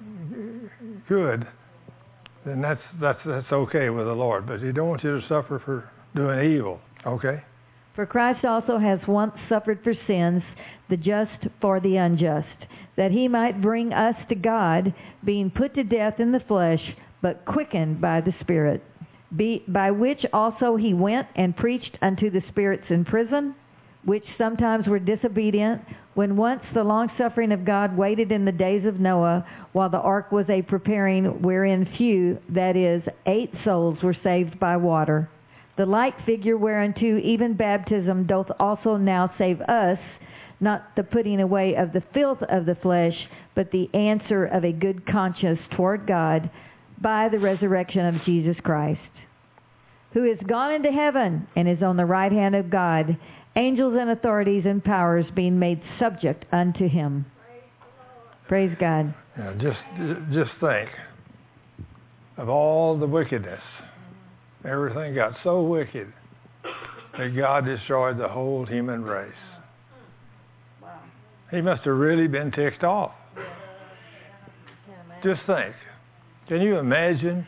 good, then that's that's that's okay with the Lord. But he don't want you to suffer for doing evil. Okay? For Christ also has once suffered for sins, the just for the unjust, that he might bring us to God, being put to death in the flesh, but quickened by the Spirit, be, by which also he went and preached unto the spirits in prison, which sometimes were disobedient, when once the long-suffering of God waited in the days of Noah, while the ark was a preparing, wherein few, that is, eight souls were saved by water. The like figure whereunto even baptism doth also now save us, not the putting away of the filth of the flesh, but the answer of a good conscience toward God by the resurrection of Jesus Christ, who is gone into heaven and is on the right hand of God, angels and authorities and powers being made subject unto him. Praise God. Yeah, just, just think of all the wickedness. Everything got so wicked that God destroyed the whole human race. He must have really been ticked off. Just think. Can you imagine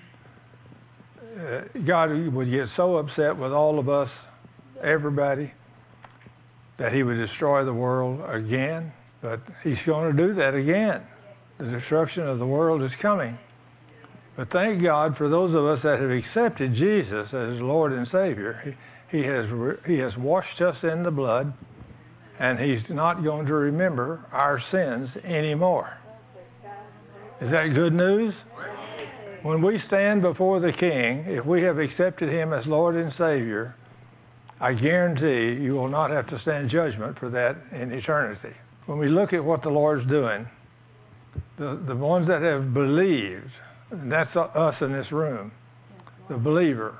uh, God would get so upset with all of us, everybody, that he would destroy the world again? But he's going to do that again. The destruction of the world is coming. But thank God for those of us that have accepted Jesus as Lord and Savior. He, he has he has washed us in the blood, and he's not going to remember our sins anymore. Is that good news? When we stand before the King, if we have accepted him as Lord and Savior, I guarantee you will not have to stand judgment for that in eternity. When we look at what the Lord's doing, the, the ones that have believed, and that's us in this room, the believer,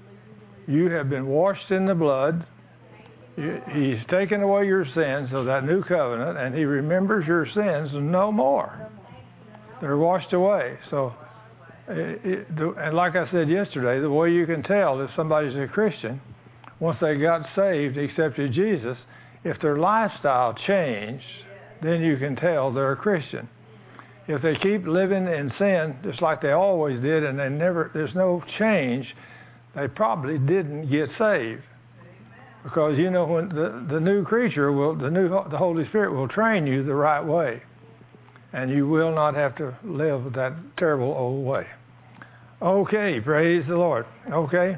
you have been washed in the blood. He's taken away your sins of that new covenant, and he remembers your sins no more. They're washed away. So, it, it, and like I said yesterday, the way you can tell if somebody's a Christian, once they got saved, accepted Jesus, if their lifestyle changed, then you can tell they're a Christian. If they keep living in sin just like they always did, and they never, there's no change, they probably didn't get saved. Because you know, when the, the new creature will, the new, the Holy Spirit will train you the right way, and you will not have to live that terrible old way. Okay, praise the Lord. Okay,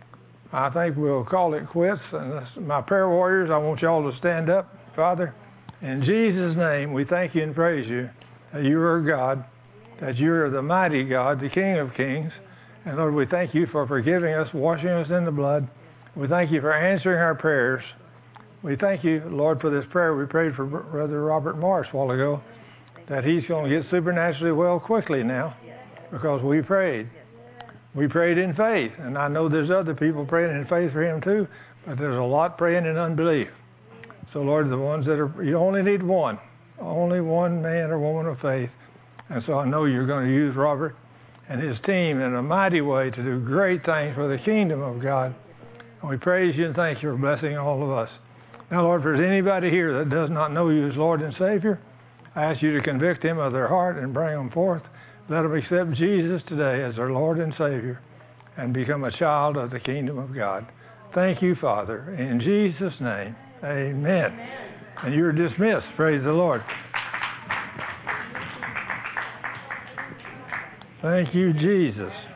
I think we'll call it quits. And this, my prayer warriors, I want y'all to stand up. Father, in Jesus' name, we thank you and praise you that you are God, that you are the mighty God, the King of kings. And Lord, we thank you for forgiving us, washing us in the blood. We thank you for answering our prayers. We thank you, Lord, for this prayer we prayed for Brother Robert Morris a while ago, that he's going to get supernaturally well quickly now because we prayed. We prayed in faith, and I know there's other people praying in faith for him too, but there's a lot praying in unbelief. So, Lord, the ones that are, you only need one, only one man or woman of faith. And so I know you're going to use Robert and his team in a mighty way to do great things for the kingdom of God. And we praise you and thank you for blessing all of us. Now, Lord, if there's anybody here that does not know you as Lord and Savior, I ask you to convict them of their heart and bring them forth. Let them accept Jesus today as their Lord and Savior and become a child of the kingdom of God. Thank you, Father. In Jesus' name, amen. Amen. And you're dismissed. Praise the Lord. Thank you, Jesus.